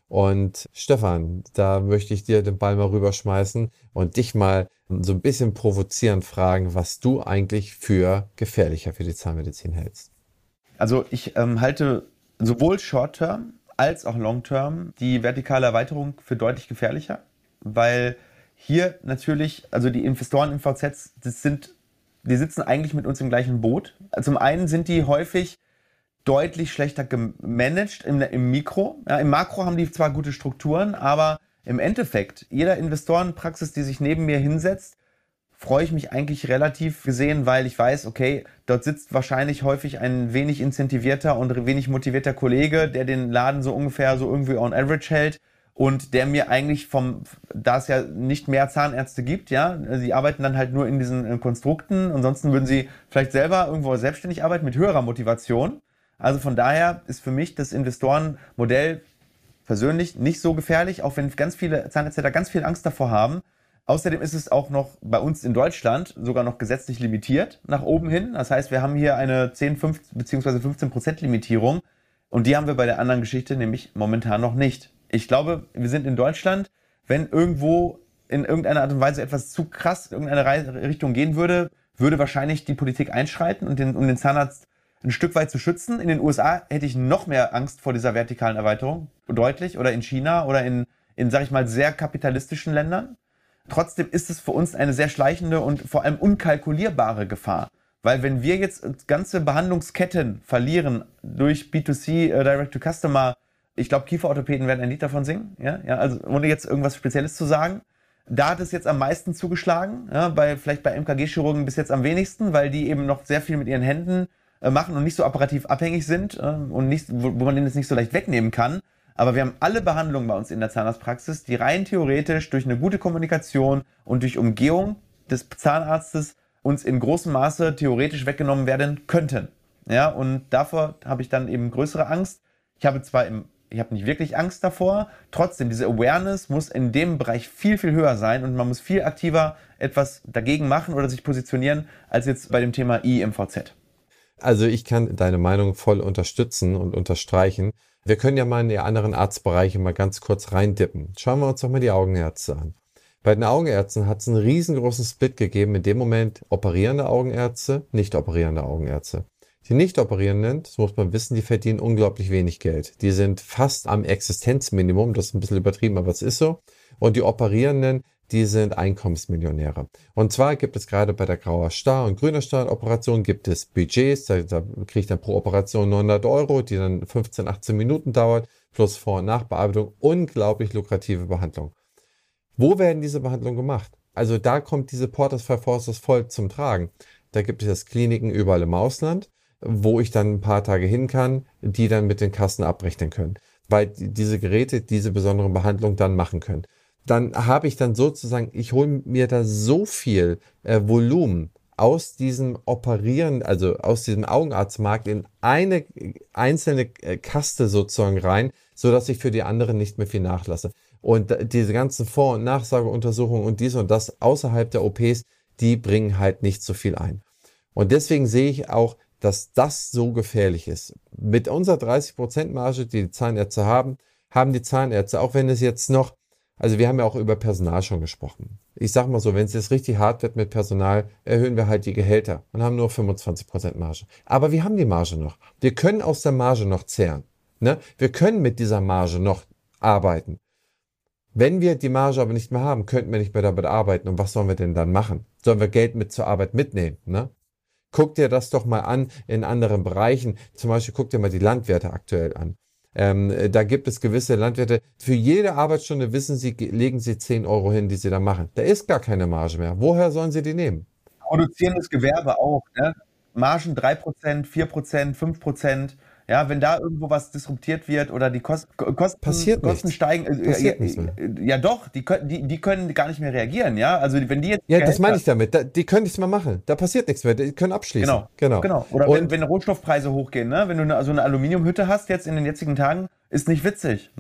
Und Stefan, da möchte ich dir den Ball mal rüberschmeißen und dich mal so ein bisschen provozierend fragen, was du eigentlich für gefährlicher für die Zahnmedizin hältst. Also ich ähm, halte sowohl Short-Term als auch Long-Term die vertikale Erweiterung für deutlich gefährlicher, weil hier natürlich, also die Investoren in V Zs, das sind, die sitzen eigentlich mit uns im gleichen Boot. Zum einen sind die häufig deutlich schlechter gemanagt im, im Mikro. Ja, im Makro haben die zwar gute Strukturen, aber im Endeffekt, jeder Investorenpraxis, die sich neben mir hinsetzt, freue ich mich eigentlich relativ gesehen, weil ich weiß, okay, dort sitzt wahrscheinlich häufig ein wenig incentivierter und wenig motivierter Kollege, der den Laden so ungefähr so irgendwie on average hält und der mir eigentlich vom, da es ja nicht mehr Zahnärzte gibt, ja, sie arbeiten dann halt nur in diesen Konstrukten, ansonsten würden sie vielleicht selber irgendwo selbstständig arbeiten mit höherer Motivation. Also von daher ist für mich das Investorenmodell persönlich nicht so gefährlich, auch wenn ganz viele Zahnärzte da ganz viel Angst davor haben. Außerdem ist es auch noch bei uns in Deutschland sogar noch gesetzlich limitiert nach oben hin. Das heißt, wir haben hier eine zehn, fünfzehn bzw. fünfzehn Prozent Limitierung und die haben wir bei der anderen Geschichte nämlich momentan noch nicht. Ich glaube, wir sind in Deutschland, wenn irgendwo in irgendeiner Art und Weise etwas zu krass in irgendeine Richtung gehen würde, würde wahrscheinlich die Politik einschreiten und den, um den Zahnarzt ein Stück weit zu schützen. In den U S A hätte ich noch mehr Angst vor dieser vertikalen Erweiterung, deutlich, oder in China oder in, in sag ich mal, sehr kapitalistischen Ländern. Trotzdem ist es für uns eine sehr schleichende und vor allem unkalkulierbare Gefahr. Weil wenn wir jetzt ganze Behandlungsketten verlieren durch B zwei C, äh, Direct-to-Customer, ich glaube, Kieferorthopäden werden ein Lied davon singen, ja, ja, also ohne jetzt irgendwas Spezielles zu sagen. Da hat es jetzt am meisten zugeschlagen, ja, bei, vielleicht bei M K G-Chirurgen bis jetzt am wenigsten, weil die eben noch sehr viel mit ihren Händen äh, machen und nicht so operativ abhängig sind äh, und nicht, wo, wo man den jetzt nicht so leicht wegnehmen kann. Aber wir haben alle Behandlungen bei uns in der Zahnarztpraxis, die rein theoretisch durch eine gute Kommunikation und durch Umgehung des Zahnarztes uns in großem Maße theoretisch weggenommen werden könnten. Ja, und davor habe ich dann eben größere Angst. Ich habe zwar im, ich habe nicht wirklich Angst davor, trotzdem diese Awareness muss in dem Bereich viel, viel höher sein und man muss viel aktiver etwas dagegen machen oder sich positionieren, als jetzt bei dem Thema I M V Z. Also ich kann deine Meinung voll unterstützen und unterstreichen. Wir können ja mal in die anderen Arztbereiche mal ganz kurz reindippen. Schauen wir uns doch mal die Augenärzte an. Bei den Augenärzten hat es einen riesengroßen Split gegeben, in dem Moment operierende Augenärzte, nicht operierende Augenärzte. Die nicht operierenden, das muss man wissen, die verdienen unglaublich wenig Geld. Die sind fast am Existenzminimum, das ist ein bisschen übertrieben, aber es ist so. Und die operierenden, die sind Einkommensmillionäre. Und zwar gibt es gerade bei der Grauer Star- und Grüner Star-Operation gibt es Budgets, da, da kriegt dann pro Operation neunhundert Euro, die dann fünfzehn, achtzehn Minuten dauert, plus Vor- und Nachbearbeitung, unglaublich lukrative Behandlung. Wo werden diese Behandlungen gemacht? Also da kommt diese Porters five Forces voll zum Tragen. Da gibt es jetzt Kliniken überall im Ausland, wo ich dann ein paar Tage hin kann, die dann mit den Kassen abrechnen können, weil diese Geräte diese besonderen Behandlungen dann machen können. Dann habe ich dann sozusagen, ich hole mir da so viel äh, Volumen aus diesem Operieren, also aus diesem Augenarztmarkt in eine einzelne äh, Kaste sozusagen rein, so dass ich für die anderen nicht mehr viel nachlasse. Und diese ganzen Vor- und Nachsorgeuntersuchungen und dies und das außerhalb der O Ps, die bringen halt nicht so viel ein. Und deswegen sehe ich auch, dass das so gefährlich ist. Mit unserer dreißig Prozent Marge, die die Zahnärzte haben, haben die Zahnärzte, auch wenn es jetzt noch, also wir haben ja auch über Personal schon gesprochen. Ich sag mal so, wenn es jetzt richtig hart wird mit Personal, erhöhen wir halt die Gehälter und haben nur fünfundzwanzig Prozent Marge. Aber wir haben die Marge noch. Wir können aus der Marge noch zehren. Ne? Wir können mit dieser Marge noch arbeiten. Wenn wir die Marge aber nicht mehr haben, könnten wir nicht mehr damit arbeiten. Und was sollen wir denn dann machen? Sollen wir Geld mit zur Arbeit mitnehmen? Ne? Guck dir das doch mal an in anderen Bereichen. Zum Beispiel guck dir mal die Landwirte aktuell an. Ähm, da gibt es gewisse Landwirte, für jede Arbeitsstunde wissen sie, legen sie zehn Euro hin, die sie da machen. Da ist gar keine Marge mehr. Woher sollen sie die nehmen? Produzierendes Gewerbe auch, ne? Margen drei Prozent, vier Prozent, fünf Prozent. Ja, wenn da irgendwo was disruptiert wird oder die Kost, Kosten, Passiert Kosten nichts. steigen, äh, Passiert ja, nichts mehr. ja doch, die können, die, die können gar nicht mehr reagieren, ja. Also wenn die jetzt Ja, das meine ich damit. Da, die können nichts mehr machen. Da passiert nichts mehr. Die können abschließen. Genau, genau. genau. Oder Und wenn, wenn Rohstoffpreise hochgehen, ne? Wenn du eine, so eine Aluminiumhütte hast jetzt in den jetzigen Tagen, ist nicht witzig, ne?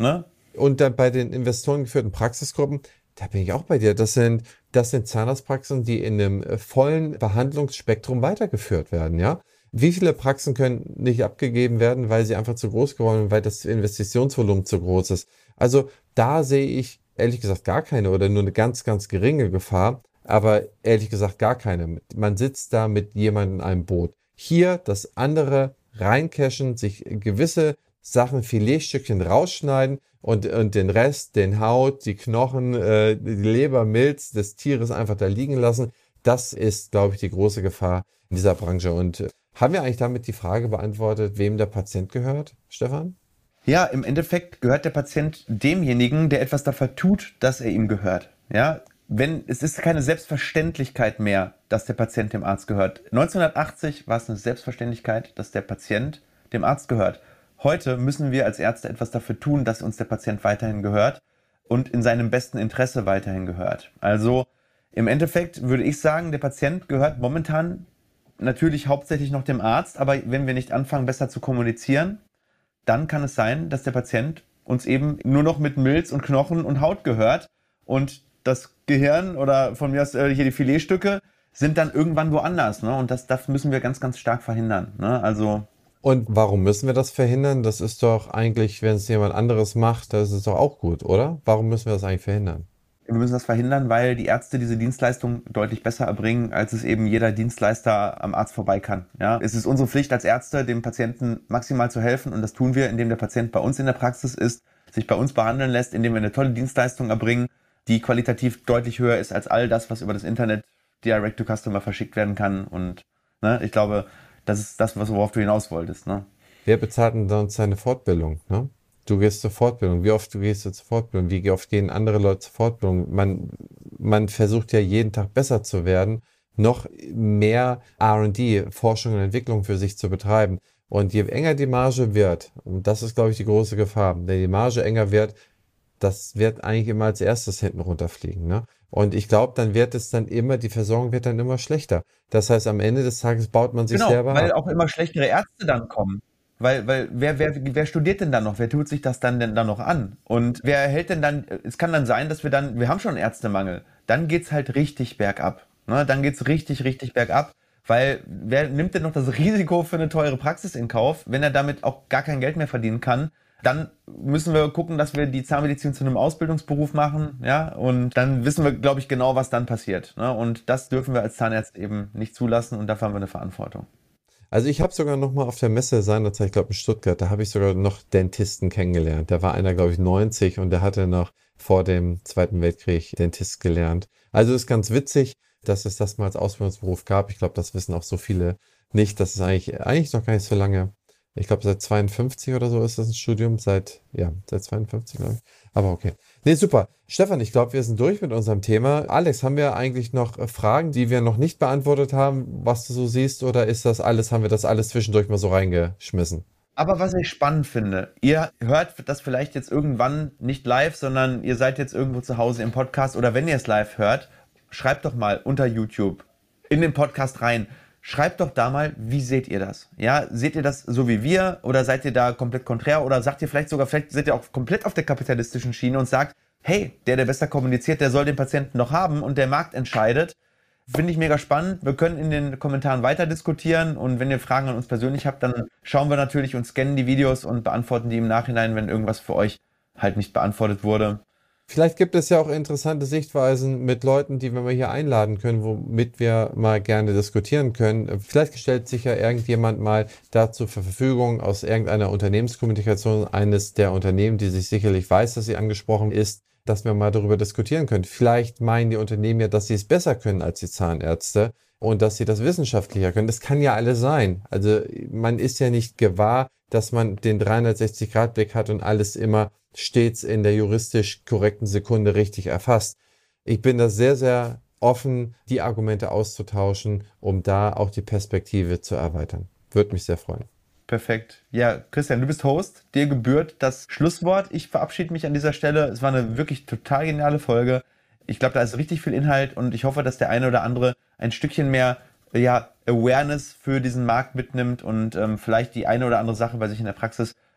Und dann bei den investorengeführten Praxisgruppen, da bin ich auch bei dir. Das sind, das sind Zahnarztpraxen, die in einem äh, vollen Behandlungsspektrum weitergeführt werden, ja. Wie viele Praxen können nicht abgegeben werden, weil sie einfach zu groß geworden sind, weil das Investitionsvolumen zu groß ist? Also da sehe ich ehrlich gesagt gar keine oder nur eine ganz, ganz geringe Gefahr, aber ehrlich gesagt gar keine. Man sitzt da mit jemandem in einem Boot. Hier das andere reincashen, sich gewisse Sachen, Filetstückchen rausschneiden und, und den Rest, den Haut, die Knochen, äh, die Leber, Milz des Tieres einfach da liegen lassen. Das ist, glaube ich, die große Gefahr in dieser Branche. Und äh, haben wir eigentlich damit die Frage beantwortet, wem der Patient gehört, Stefan? Ja, im Endeffekt gehört der Patient demjenigen, der etwas dafür tut, dass er ihm gehört. Ja, wenn, es ist keine Selbstverständlichkeit mehr, dass der Patient dem Arzt gehört. neunzehnhundertachtzig war es eine Selbstverständlichkeit, dass der Patient dem Arzt gehört. Heute müssen wir als Ärzte etwas dafür tun, dass uns der Patient weiterhin gehört und in seinem besten Interesse weiterhin gehört. Also im Endeffekt würde ich sagen, der Patient gehört momentan natürlich hauptsächlich noch dem Arzt, aber wenn wir nicht anfangen, besser zu kommunizieren, dann kann es sein, dass der Patient uns eben nur noch mit Milz und Knochen und Haut gehört und das Gehirn oder von mir aus äh, hier die Filetstücke sind dann irgendwann woanders. Ne? Und das, das müssen wir ganz, ganz stark verhindern. Ne? Also Und warum müssen wir das verhindern? Das ist doch eigentlich, wenn es jemand anderes macht, das ist doch auch gut, oder? Warum müssen wir das eigentlich verhindern? wir müssen das verhindern, weil die Ärzte diese Dienstleistung deutlich besser erbringen, als es eben jeder Dienstleister am Arzt vorbei kann. Ja? Es ist unsere Pflicht als Ärzte, dem Patienten maximal zu helfen und das tun wir, indem der Patient bei uns in der Praxis ist, sich bei uns behandeln lässt, indem wir eine tolle Dienstleistung erbringen, die qualitativ deutlich höher ist als all das, was über das Internet Direct to Customer verschickt werden kann. Und ne, ich glaube, das ist das, worauf du hinaus wolltest. Ne? Wer bezahlt denn sonst seine Fortbildung? Ne? Du gehst zur Fortbildung. Wie oft du gehst du zur Fortbildung? Wie oft gehen andere Leute zur Fortbildung? Man, man versucht ja jeden Tag besser zu werden, noch mehr R und D, Forschung und Entwicklung für sich zu betreiben. Und je enger die Marge wird, und das ist, glaube ich, die große Gefahr, wenn die Marge enger wird, das wird eigentlich immer als erstes hinten runterfliegen. Ne? Und ich glaube, dann wird es dann immer, die Versorgung wird dann immer schlechter. Das heißt, am Ende des Tages baut man sich Genau, selber weil ab. auch immer schlechtere Ärzte dann kommen. Weil, weil wer, wer, wer studiert denn dann noch? Wer tut sich das dann denn dann noch an? Und wer hält denn dann, es kann dann sein, dass wir dann, wir haben schon Ärztemangel, dann geht's halt richtig bergab. Ne? Dann geht's richtig, richtig bergab, weil wer nimmt denn noch das Risiko für eine teure Praxis in Kauf, wenn er damit auch gar kein Geld mehr verdienen kann? Dann müssen wir gucken, dass wir die Zahnmedizin zu einem Ausbildungsberuf machen, ja, und dann wissen wir, glaube ich, genau, was dann passiert. Ne? Und das dürfen wir als Zahnärzte eben nicht zulassen und dafür haben wir eine Verantwortung. Also ich habe sogar noch mal auf der Messe seinerzeit, ich glaube in Stuttgart, da habe ich sogar noch Dentisten kennengelernt. Da war einer, glaube ich, neunzig und der hatte noch vor dem Zweiten Weltkrieg Dentist gelernt. Also ist ganz witzig, dass es das mal als Ausbildungsberuf gab. Ich glaube, das wissen auch so viele nicht. Das ist eigentlich, eigentlich noch gar nicht so lange. Ich glaube, seit zweiundfünfzig oder so ist das ein Studium. Seit, ja, seit zweiundfünfzig, glaube ich. Aber okay. Nee, super. Stefan, ich glaube, wir sind durch mit unserem Thema. Alex, haben wir eigentlich noch äh, Fragen, die wir noch nicht beantwortet haben, was du so siehst? Oder ist das alles, haben wir das alles zwischendurch mal so reingeschmissen? Aber was ich spannend finde, ihr hört das vielleicht jetzt irgendwann nicht live, sondern ihr seid jetzt irgendwo zu Hause im Podcast oder wenn ihr es live hört, schreibt doch mal unter YouTube in den Podcast rein. Schreibt doch da mal, wie seht ihr das? Ja, seht ihr das so wie wir oder seid ihr da komplett konträr oder sagt ihr vielleicht sogar, vielleicht seid ihr auch komplett auf der kapitalistischen Schiene und sagt, hey, der, der besser kommuniziert, der soll den Patienten noch haben und der Markt entscheidet. Finde ich mega spannend. Wir können in den Kommentaren weiter diskutieren und wenn ihr Fragen an uns persönlich habt, dann schauen wir natürlich und scannen die Videos und beantworten die im Nachhinein, wenn irgendwas für euch halt nicht beantwortet wurde. Vielleicht gibt es ja auch interessante Sichtweisen mit Leuten, die wir mal hier einladen können, womit wir mal gerne diskutieren können. Vielleicht stellt sich ja irgendjemand mal dazu zur Verfügung aus irgendeiner Unternehmenskommunikation eines der Unternehmen, die sich sicherlich weiß, dass sie angesprochen ist, dass wir mal darüber diskutieren können. Vielleicht meinen die Unternehmen ja, dass sie es besser können als die Zahnärzte und dass sie das wissenschaftlicher können. Das kann ja alles sein. Also man ist ja nicht gewahr, dass man den dreihundertsechzig-Grad-Blick hat und alles immer stets in der juristisch korrekten Sekunde richtig erfasst. Ich bin da sehr, sehr offen, die Argumente auszutauschen, um da auch die Perspektive zu erweitern. Würde mich sehr freuen. Perfekt. Ja, Christian, du bist Host. Dir gebührt das Schlusswort. Ich verabschiede mich an dieser Stelle. Es war eine wirklich total geniale Folge. Ich glaube, da ist richtig viel Inhalt und ich hoffe, dass der eine oder andere ein Stückchen mehr ja, Awareness für diesen Markt mitnimmt und ähm, vielleicht die eine oder andere Sache bei sich in der Praxis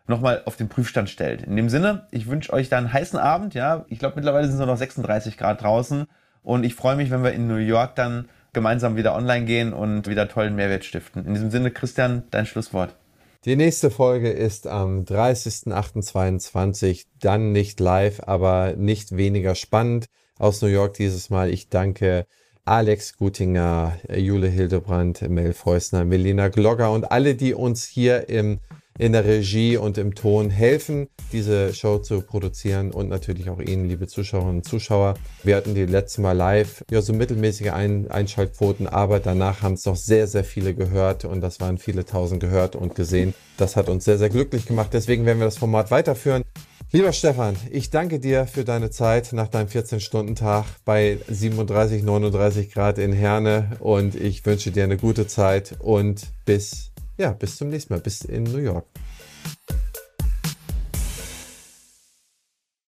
nochmal auf den Prüfstand stellt. In dem Sinne, ich wünsche euch da einen heißen Abend. Ja, ich glaube, mittlerweile sind es nur noch sechsunddreißig Grad draußen. Und ich freue mich, wenn wir in New York dann gemeinsam wieder online gehen und wieder tollen Mehrwert stiften. In diesem Sinne, Christian, dein Schlusswort. Die nächste Folge ist am dreißigsten achten zweiundzwanzig, dann nicht live, aber nicht weniger spannend aus New York dieses Mal. Ich danke Alex Gutinger, Jule Hildebrandt, Mel Feusner, Melina Glogger und alle, die uns hier im in der Regie und im Ton helfen, diese Show zu produzieren und natürlich auch Ihnen, liebe Zuschauerinnen und Zuschauer. Wir hatten die letzte Mal live, ja, so mittelmäßige Ein- Einschaltquoten, aber danach haben es noch sehr, sehr viele gehört und das waren viele tausend gehört und gesehen. Das hat uns sehr, sehr glücklich gemacht. Deswegen werden wir das Format weiterführen. Lieber Stefan, ich danke dir für deine Zeit nach deinem vierzehn-Stunden-Tag bei siebenunddreißig, neununddreißig Grad in Herne und ich wünsche dir eine gute Zeit und bis Ja, bis zum nächsten Mal. Bis in New York.